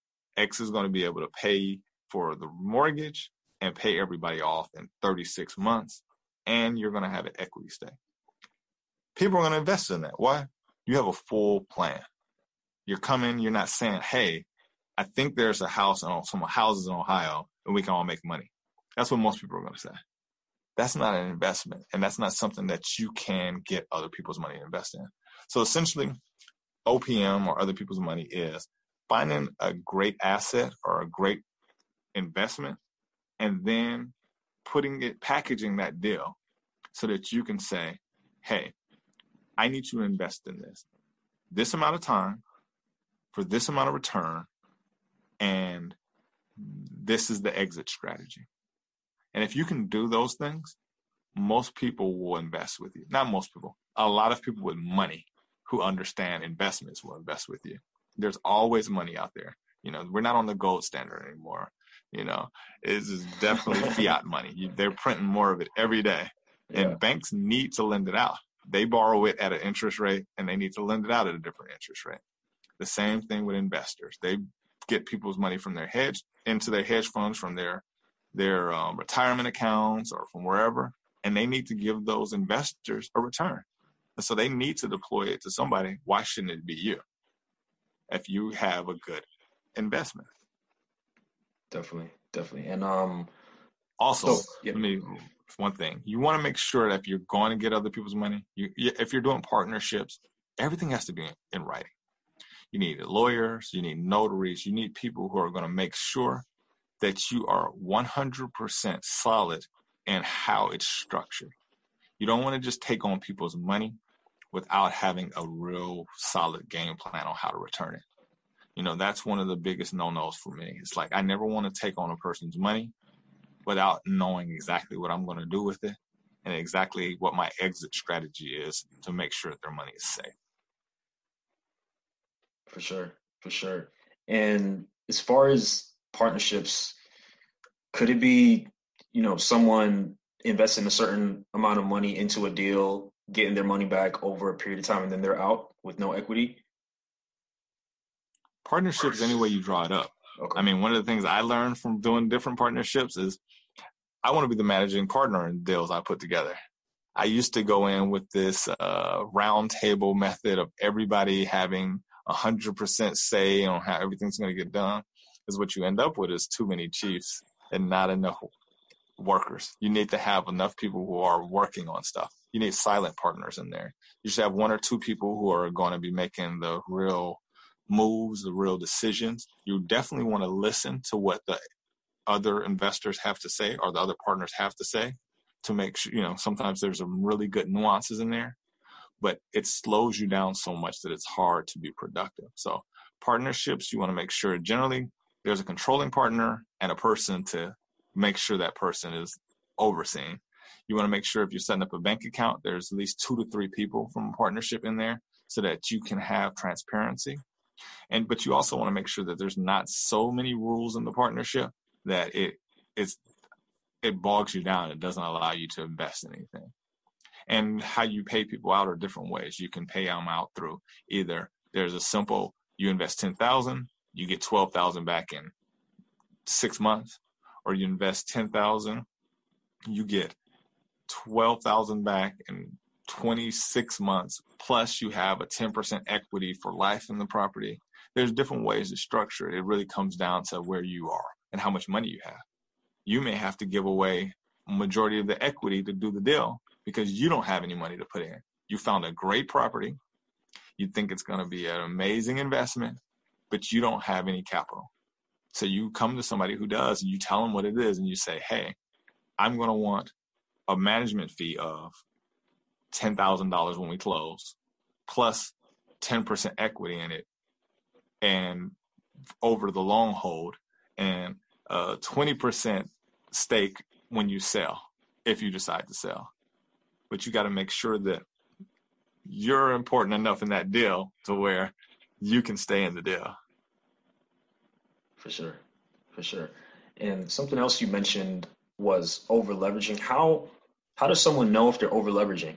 X is going to be able to pay for the mortgage and pay everybody off in thirty-six months. And you're going to have an equity stake. People are going to invest in that. Why? You have a full plan. You're coming, you're not saying, hey, I think there's a house on some houses in Ohio and we can all make money. That's what most people are going to say. That's not an investment. And that's not something that you can get other people's money to invest in. So essentially, O P M or other people's money is finding a great asset or a great investment and then putting it, packaging that deal so that you can say, hey, I need you to invest in this, this amount of time for this amount of return, and this is the exit strategy. And if you can do those things, most people will invest with you. Not most people. A lot of people with money who understand investments will invest with you. There's always money out there. You know, we're not on the gold standard anymore. You know, it's definitely fiat money. You, they're printing more of it every day. Yeah. And banks need to lend it out. They borrow it at an interest rate, and they need to lend it out at a different interest rate. The same thing with investors. They get people's money from their hedge into their hedge funds, from their their um, retirement accounts or from wherever, and they need to give those investors a return. And so they need to deploy it to somebody. Why shouldn't it be you if you have a good investment? Definitely, definitely. And um, also, so, yeah. let me one thing. You want to make sure that if you're going to get other people's money, you, if you're doing partnerships, everything has to be in, in writing. You need lawyers, you need notaries, you need people who are going to make sure that you are one hundred percent solid in how it's structured. You don't want to just take on people's money without having a real solid game plan on how to return it. You know, that's one of the biggest no-nos for me. It's like I never want to take on a person's money without knowing exactly what I'm going to do with it and exactly what my exit strategy is to make sure that their money is safe. For sure, for sure. And as far as partnerships, could it be, you know, someone investing a certain amount of money into a deal, getting their money back over a period of time, and then they're out with no equity? Partnerships, any way you draw it up. Okay. I mean, one of the things I learned from doing different partnerships is I want to be the managing partner in deals I put together. I used to go in with this uh, round table method of everybody having one hundred percent say on how everything's going to get done. Is what you end up with is too many chiefs and not enough workers. You need to have enough people who are working on stuff. You need silent partners in there. You should have one or two people who are going to be making the real moves, the real decisions. You definitely want to listen to what the other investors have to say or the other partners have to say to make sure, you know, sometimes there's some really good nuances in there, but it slows you down so much that it's hard to be productive. So partnerships, you want to make sure generally there's a controlling partner and a person to make sure that person is overseeing. You want to make sure if you're setting up a bank account, there's at least two to three people from a partnership in there so that you can have transparency. And but you also want to make sure that there's not so many rules in the partnership that it it's it bogs you down. It doesn't allow you to invest in anything. And how you pay people out are different ways. You can pay them out through either there's a simple, you invest ten thousand, you get twelve thousand back in six months, or you invest ten thousand, you get twelve thousand back in twenty-six months, plus you have a ten percent equity for life in the property. There's different ways to structure it. It really comes down to where you are and how much money you have. You may have to give away a majority of the equity to do the deal because you don't have any money to put in. You found a great property. You think it's going to be an amazing investment, but you don't have any capital. So you come to somebody who does, and you tell them what it is, and you say, hey, I'm going to want a management fee of ten thousand dollars when we close, plus ten percent equity in it, and over the long hold, and uh, twenty percent stake when you sell, if you decide to sell. But you got to make sure that you're important enough in that deal to where you can stay in the deal. For sure, for sure. And something else you mentioned was over leveraging. How How does someone know if they're over leveraging?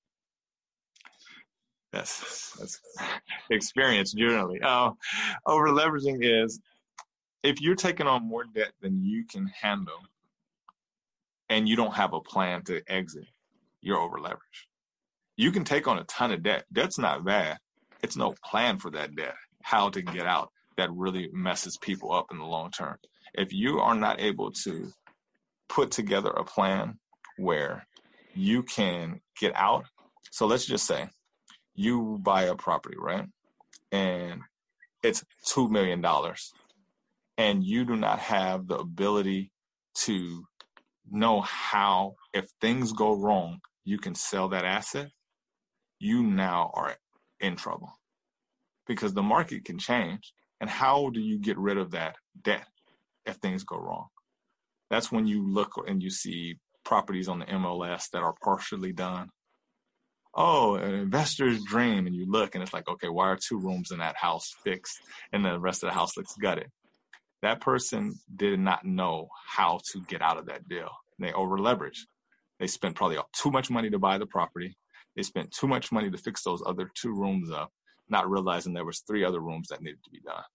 That's that's experience generally. Uh, over leveraging is if you're taking on more debt than you can handle and you don't have a plan to exit, you're over leveraged. You can take on a ton of debt. Debt's not bad. It's no plan for that debt, how to get out, that really messes people up in the long term. If you are not able to put together a plan where you can get out, so let's just say you buy a property, right? And it's two million dollars, and you do not have the ability to know how, if things go wrong, you can sell that asset, you now are in trouble because the market can change. And how do you get rid of that debt if things go wrong? That's when you look and you see properties on the M L S that are partially done. Oh, an investor's dream. And you look and it's like, okay, why are two rooms in that house fixed and the rest of the house looks gutted? That person did not know how to get out of that deal. They over leveraged. They spent probably too much money to buy the property. They spent too much money to fix those other two rooms up, not realizing there was three other rooms that needed to be done.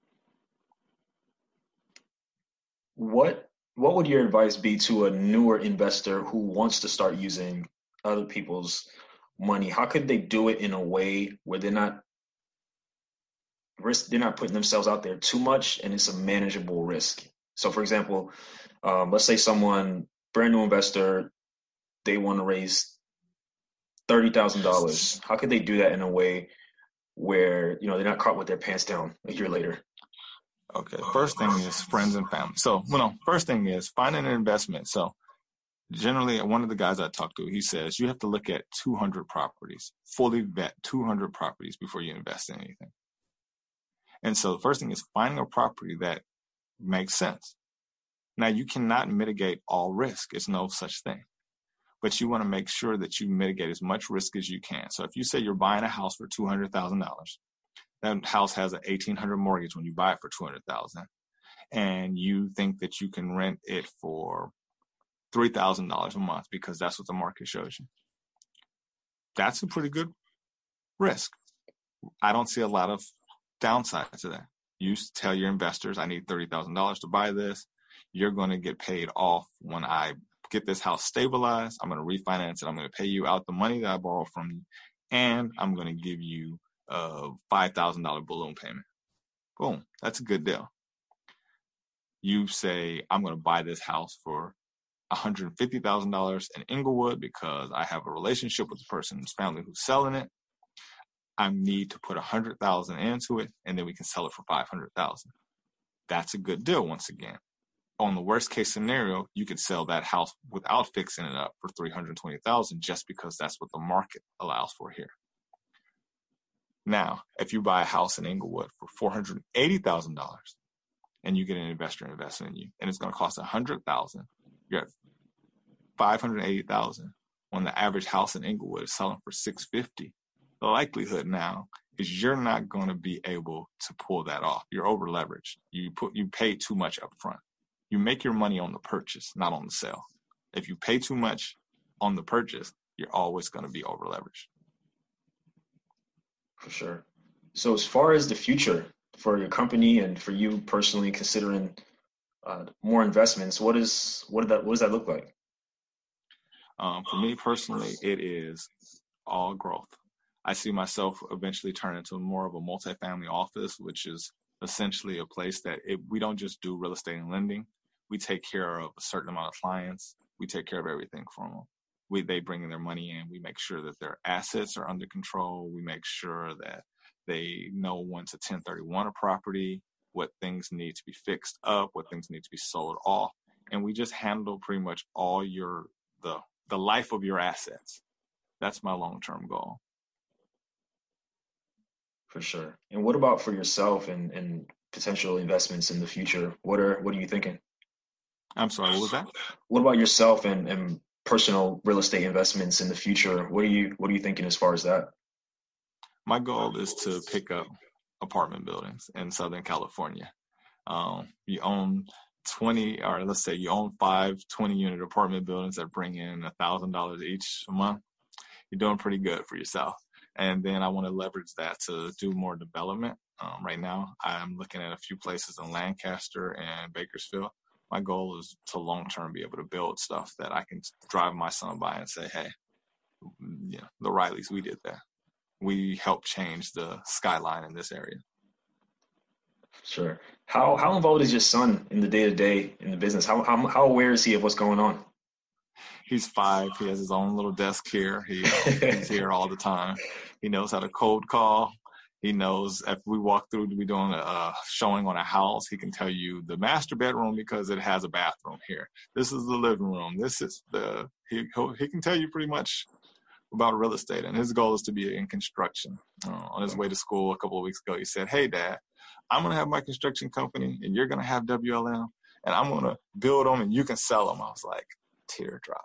What what would your advice be to a newer investor who wants to start using other people's money? How could they do it in a way where they're not risk they're not putting themselves out there too much and it's a manageable risk? So for example, um, let's say someone, brand new investor, they want to raise thirty thousand dollars. How could they do that in a way where, you know, they're not caught with their pants down a year later? Okay, first thing is friends and family. So, well, no, first thing is finding an investment. So generally, one of the guys I talked to, he says you have to look at two hundred properties, fully vet two hundred properties before you invest in anything. And so the first thing is finding a property that makes sense. Now, you cannot mitigate all risk. It's no such thing. But you want to make sure that you mitigate as much risk as you can. So if you say you're buying a house for two hundred thousand dollars, that house has an eighteen hundred dollars mortgage when you buy it for two hundred thousand dollars, and you think that you can rent it for three thousand dollars a month because that's what the market shows you. That's a pretty good risk. I don't see a lot of downside to that. You tell your investors, I need thirty thousand dollars to buy this. You're going to get paid off when I get this house stabilized. I'm going to refinance it. I'm going to pay you out the money that I borrow from you, and I'm going to give you a five thousand dollars balloon payment. Boom. That's a good deal. You say, I'm going to buy this house for one hundred fifty thousand dollars in Inglewood because I have a relationship with the person's family who's selling it. I need to put one hundred thousand dollars into it, and then we can sell it for five hundred thousand dollars. That's a good deal once again. On the worst case scenario, you could sell that house without fixing it up for three hundred twenty thousand dollars just because that's what the market allows for here. Now, if you buy a house in Inglewood for four hundred eighty thousand dollars and you get an investor investing in you, and it's going to cost one hundred thousand dollars, you're at five hundred eighty thousand dollars when the average house in Inglewood is selling for six hundred fifty thousand dollars. The likelihood now is you're not going to be able to pull that off. You're over leveraged. You put you pay too much up front. You make your money on the purchase, not on the sale. If you pay too much on the purchase, you're always going to be over leveraged. For sure. So as far as the future for your company and for you personally, considering uh, more investments, what is what did that what does that look like? Um, for me personally, it is all growth. I see myself eventually turn into more of a multifamily office, which is essentially a place that it, we don't just do real estate and lending. We take care of a certain amount of clients. We take care of everything for them. We, they bring in their money in. We make sure that their assets are under control. We make sure that they know when to ten thirty-one a property, what things need to be fixed up, what things need to be sold off. And we just handle pretty much all your, the, the life of your assets. That's my long-term goal. For sure. And what about for yourself and, and potential investments in the future? What are what are you thinking? I'm sorry, what was that? What about yourself and, and personal real estate investments in the future? What are you what are you thinking as far as that? My goal is to pick up apartment buildings in Southern California. Um, we own twenty, or let's say you own five twenty unit apartment buildings that bring in a thousand dollars each a month, you're doing pretty good for yourself. And then I want to leverage that to do more development. Um, right now, I'm looking at a few places in Lancaster and Bakersfield. My goal is to long-term be able to build stuff that I can drive my son by and say, hey, yeah, the Rileys, we did that. We helped change the skyline in this area. Sure. How how involved is your son in the day-to-day in the business? How how how aware is he of what's going on? He's five. He has his own little desk here. He, he's here all the time. He knows how to cold call. He knows if we walk through to be doing a, a showing on a house, he can tell you the master bedroom because it has a bathroom here. This is the living room. This is the, he he can tell you pretty much about real estate. And his goal is to be in construction. Uh, on his way to school a couple of weeks ago, he said, hey, Dad, I'm going to have my construction company and you're going to have W L M and I'm going to build them and you can sell them. I was like, teardrop.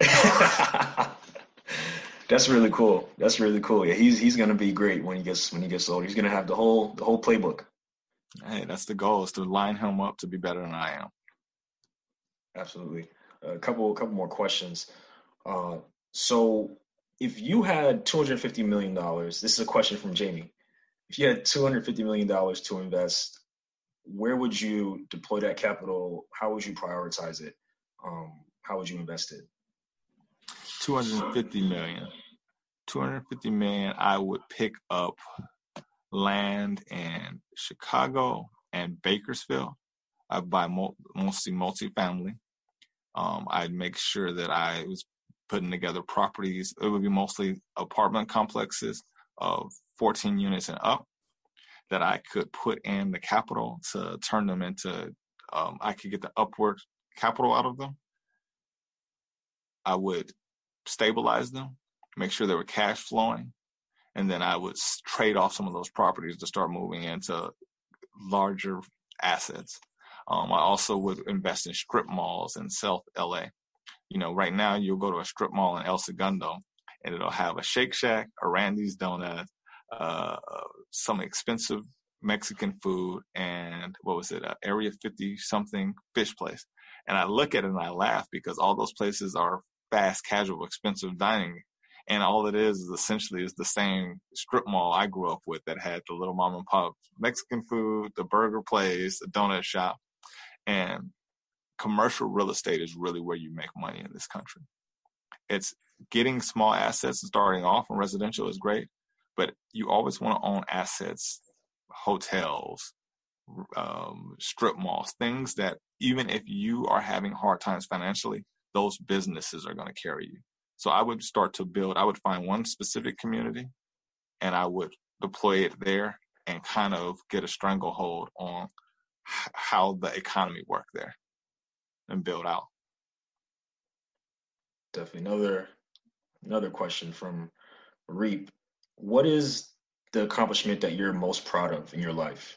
That's really cool. That's really cool. Yeah, he's he's gonna be great when he gets when he gets older. He's gonna have the whole the whole playbook. Hey, that's the goal, is to line him up to be better than I am. Absolutely. A couple a couple more questions. Uh, so if you had two hundred fifty million dollars, this is a question from Jamie. If you had two hundred fifty million dollars to invest, where would you deploy that capital? How would you prioritize it? Um, how would you invest it? two hundred fifty million. two hundred fifty million, I would pick up land in Chicago and Bakersfield. I'd buy mo- mostly multifamily. Um, I'd make sure that I was putting together properties. It would be mostly apartment complexes of fourteen units and up that I could put in the capital to turn them into, um, I could get the upward capital out of them. I would stabilize them, make sure they were cash flowing, and then I would trade off some of those properties to start moving into larger assets. Um, I also would invest in strip malls in South L A. You know, right now you'll go to a strip mall in El Segundo, and it'll have a Shake Shack, a Randy's Donuts, uh, some expensive Mexican food, and what was it, uh, Area fifty something fish place. And I look at it and I laugh because all those places are fast, casual, expensive dining. And all it is is essentially is the same strip mall I grew up with that had the little mom and pop Mexican food, the burger place, the donut shop. And commercial real estate is really where you make money in this country. It's getting small assets and starting off, and residential is great, but you always want to own assets, hotels, um, strip malls, things that even if you are having hard times financially, those businesses are going to carry you. So I would start to build, I would find one specific community and I would deploy it there and kind of get a stranglehold on h- how the economy worked there and build out. Definitely. Another another question from Reap. What is the accomplishment that you're most proud of in your life?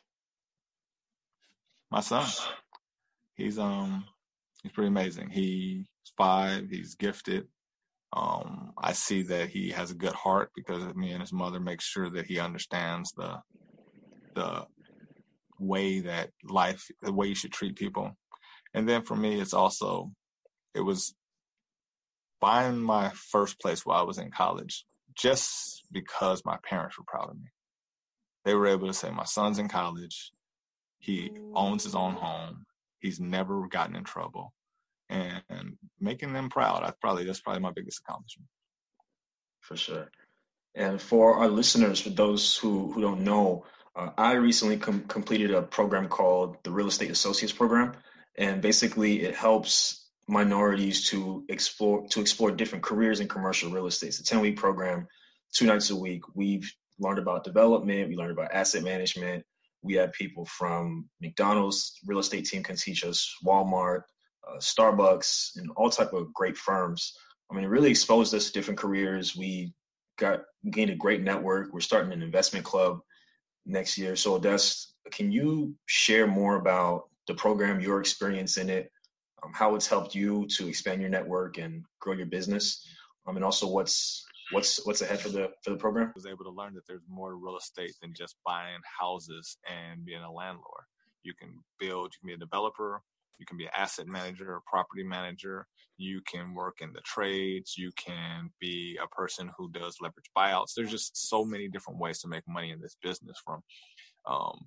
My son, he's um he's pretty amazing. He's five, he's gifted. Um, I see that he has a good heart because me and his mother make sure that he understands the the way that life, the way you should treat people. And then for me, it's also, it was buying my first place while I was in college just because my parents were proud of me. They were able to say, my son's in college, he owns his own home, he's never gotten in trouble. And, and making them proud, I probably that's probably my biggest accomplishment. For sure. And for our listeners, for those who, who don't know, uh, I recently com- completed a program called the Real Estate Associates Program. And basically it helps minorities to explore to explore different careers in commercial real estate. It's a ten-week program, two nights a week. We've learned about development. We learned about asset management. We had people from McDonald's real estate team can teach us, Walmart, uh, Starbucks, and all type of great firms. I mean, it really exposed us to different careers. We got gained a great network. We're starting an investment club next year. So that's, can you share more about the program, your experience in it, um, how it's helped you to expand your network and grow your business, um, and also what's what's what's ahead for the for the program? I was able to learn that there's more to real estate than just buying houses and being a landlord. You can build, you can be a developer, You can be an asset manager, a property manager. You can work in the trades. You can be a person who does leverage buyouts. There's just so many different ways to make money in this business, from um,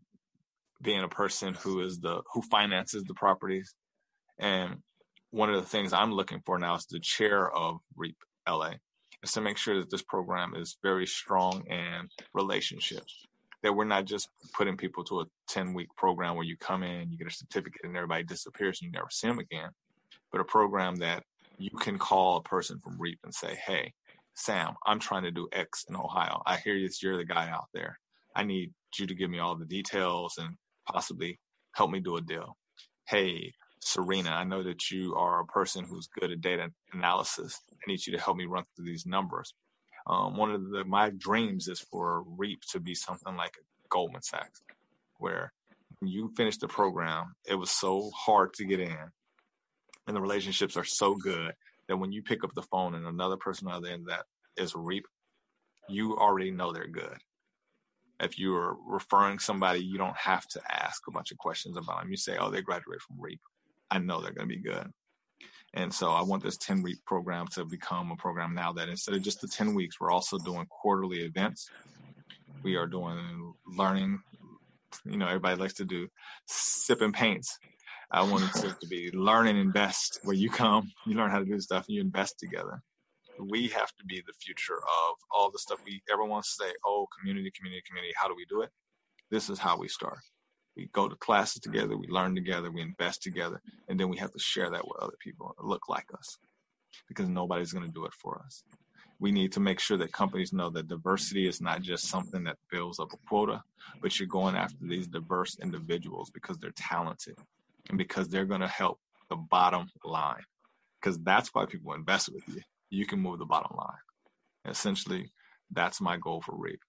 being a person who is the who finances the properties. And one of the things I'm looking for now as the chair of REAP L A is to make sure that this program is very strong in relationships, that we're not just putting people to a ten-week program where you come in, you get a certificate, and everybody disappears and you never see them again, but a program that you can call a person from REAP and say, hey, Sam, I'm trying to do X in Ohio. I hear you, you're the guy out there. I need you to give me all the details and possibly help me do a deal. Hey, Serena, I know that you are a person who's good at data analysis. I need you to help me run through these numbers. Um, one of the, my dreams is for REAP to be something like a Goldman Sachs, where when you finish the program, it was so hard to get in, and the relationships are so good that when you pick up the phone and another person on the other end that is REAP, you already know they're good. If you're referring somebody, you don't have to ask a bunch of questions about them. You say, oh, they graduated from REAP. I know they're going to be good. And so I want this ten-week program to become a program now that instead of just the ten weeks, we're also doing quarterly events. We are doing learning. You know, everybody likes to do sip and paints. I want it to be learn and invest, where you come, you learn how to do stuff, and you invest together. We have to be the future of all the stuff we everyone wants to say, oh, community, community, community. How do we do it? This is how we start. We go to classes together, we learn together, we invest together, and then we have to share that with other people that look like us, because nobody's going to do it for us. We need to make sure that companies know that diversity is not just something that fills up a quota, but you're going after these diverse individuals because they're talented and because they're going to help the bottom line, because that's why people invest with you. You can move the bottom line. Essentially, that's my goal for REAP.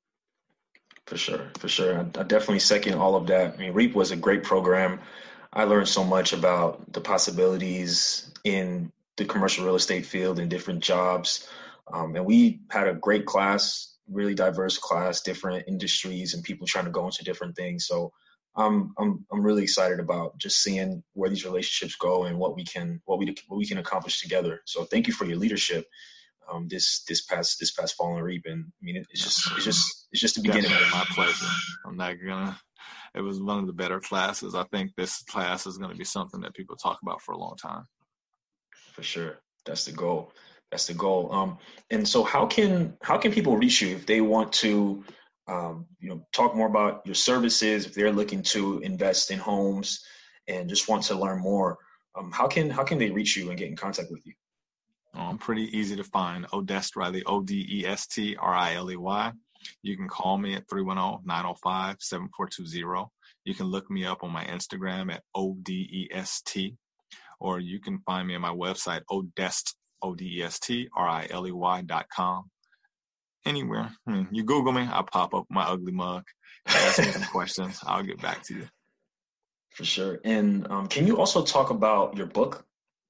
For sure, for sure. I, I definitely second all of that. I mean, REAP was a great program. I learned so much about the possibilities in the commercial real estate field and different jobs. Um, and we had a great class, really diverse class, different industries and people trying to go into different things. So I'm I'm I'm really excited about just seeing where these relationships go and what we can what we what we can accomplish together. So thank you for your leadership. Um, this this past this past fall in REAP, and I mean it's just it's just it's just the beginning. Definitely my pleasure. I'm not gonna. It was one of the better classes. I think this class is going to be something that people talk about for a long time. For sure, that's the goal. That's the goal. Um, and so how can how can people reach you if they want to, um, you know, talk more about your services, if they're looking to invest in homes and just want to learn more? Um, how can how can they reach you and get in contact with you? Um, pretty easy to find. Odest Riley, O D E S T R I L E Y. You can call me at three one zero, nine zero five, seven four two zero. You can look me up on my Instagram at O D E S T, or you can find me on my website, Odest, O D E S T R I L E Y dot com. Anywhere. I mean, you Google me, I'll pop up my ugly mug. Ask me some questions. I'll get back to you. For sure. And um, can you also talk about your book?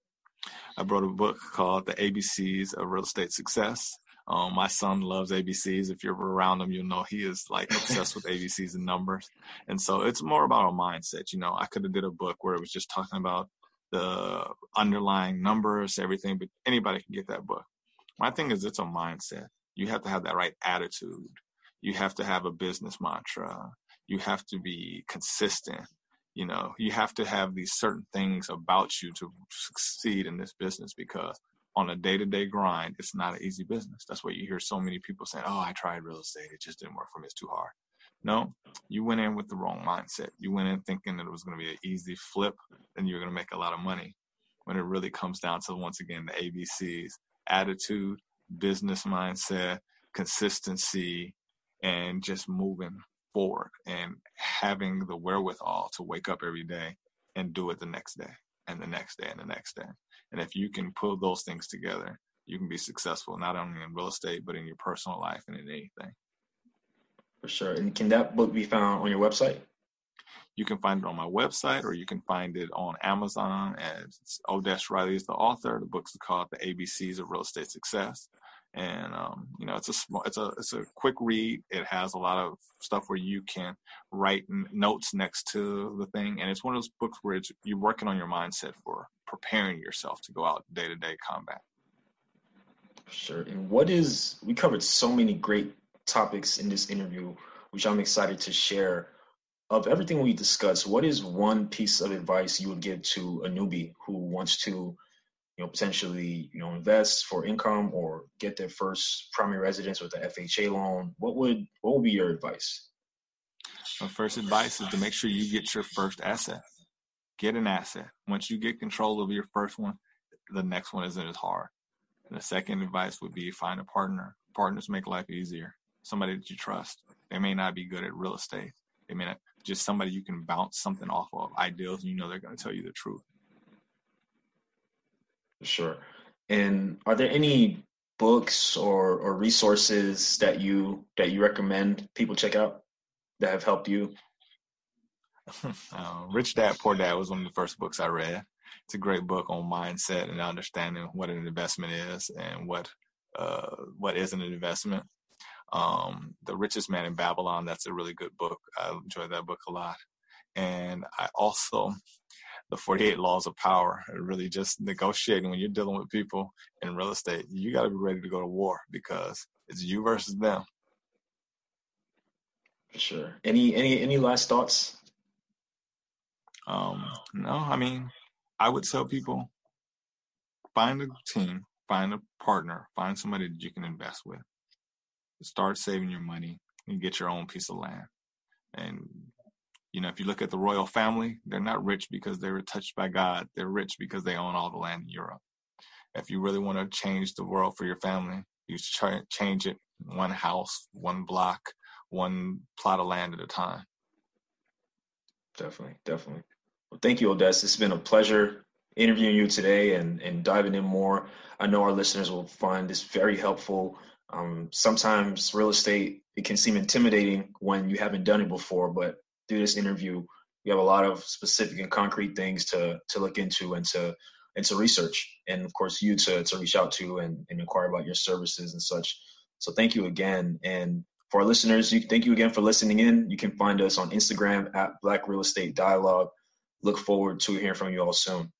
I wrote a book called The A B Cs of Real Estate Success. Um, my son loves A B Cs. If you're around him, you'll know he is like obsessed with A B Cs and numbers. And so it's more about a mindset. You know, I could have did a book where it was just talking about the underlying numbers, everything, but anybody can get that book. My thing is it's a mindset. You have to have that right attitude. You have to have a business mantra. You have to be consistent. You know, you have to have these certain things about you to succeed in this business, because on a day-to-day grind, it's not an easy business. That's why you hear so many people saying, oh, I tried real estate. It just didn't work for me. It's too hard. No, you went in with the wrong mindset. You went in thinking that it was going to be an easy flip and you're going to make a lot of money, when it really comes down to, once again, the A B Cs: attitude, business mindset, consistency, and just moving forward and having the wherewithal to wake up every day and do it the next day and the next day and the next day. And if you can pull those things together, you can be successful, not only in real estate, but in your personal life and in anything. For sure. And can that book be found on your website? You can find it on my website, or you can find it on Amazon. And Odest Riley is the author. The book's called The A B Cs of Real Estate Success. And, um, you know, it's a small, it's a, it's a quick read. It has a lot of stuff where you can write n- notes next to the thing. And it's one of those books where it's, you're working on your mindset for preparing yourself to go out day to day combat. Sure. And what is, we covered so many great topics in this interview, which I'm excited to share. Of everything we discussed, what is one piece of advice you would give to a newbie who wants to, you know, potentially, you know, invest for income or get their first primary residence with the F H A loan? What would, what would be your advice? My first advice is to make sure you get your first asset. Get an asset. Once you get control of your first one, the next one isn't as hard. And the second advice would be find a partner. Partners make life easier. Somebody that you trust. They may not be good at real estate. They may not, just somebody you can bounce something off of, ideals, and you know they're going to tell you the truth. Sure. And are there any books or, or resources that you that you recommend people check out that have helped you? uh, Rich Dad, Poor Dad was one of the first books I read. It's a great book on mindset and understanding what an investment is and what uh, what isn't an investment. Um, The Richest Man in Babylon, that's a really good book. I enjoyed that book a lot. And I also, The forty-eight Laws of Power, really just negotiating when you're dealing with people in real estate. You got to be ready to go to war because it's you versus them. For sure. Any any any last thoughts? Um, no, I mean, I would tell people, find a team, find a partner, find somebody that you can invest with. Start saving your money and get your own piece of land. And, you know, if you look at the royal family, they're not rich because they were touched by God. They're rich because they own all the land in Europe. If you really want to change the world for your family, you try change it one house, one block, one plot of land at a time. Definitely, definitely. Well, thank you, Odessa. It's been a pleasure interviewing you today and, and diving in more. I know our listeners will find this very helpful. Um, sometimes real estate, it can seem intimidating when you haven't done it before, but through this interview, we have a lot of specific and concrete things to to look into and to and to research, and of course you to to reach out to and, and inquire about your services and such. So thank you again. And for our listeners, you, thank you again for listening in. You can find us on Instagram at Black Real Estate Dialogue. Look forward to hearing from you all soon.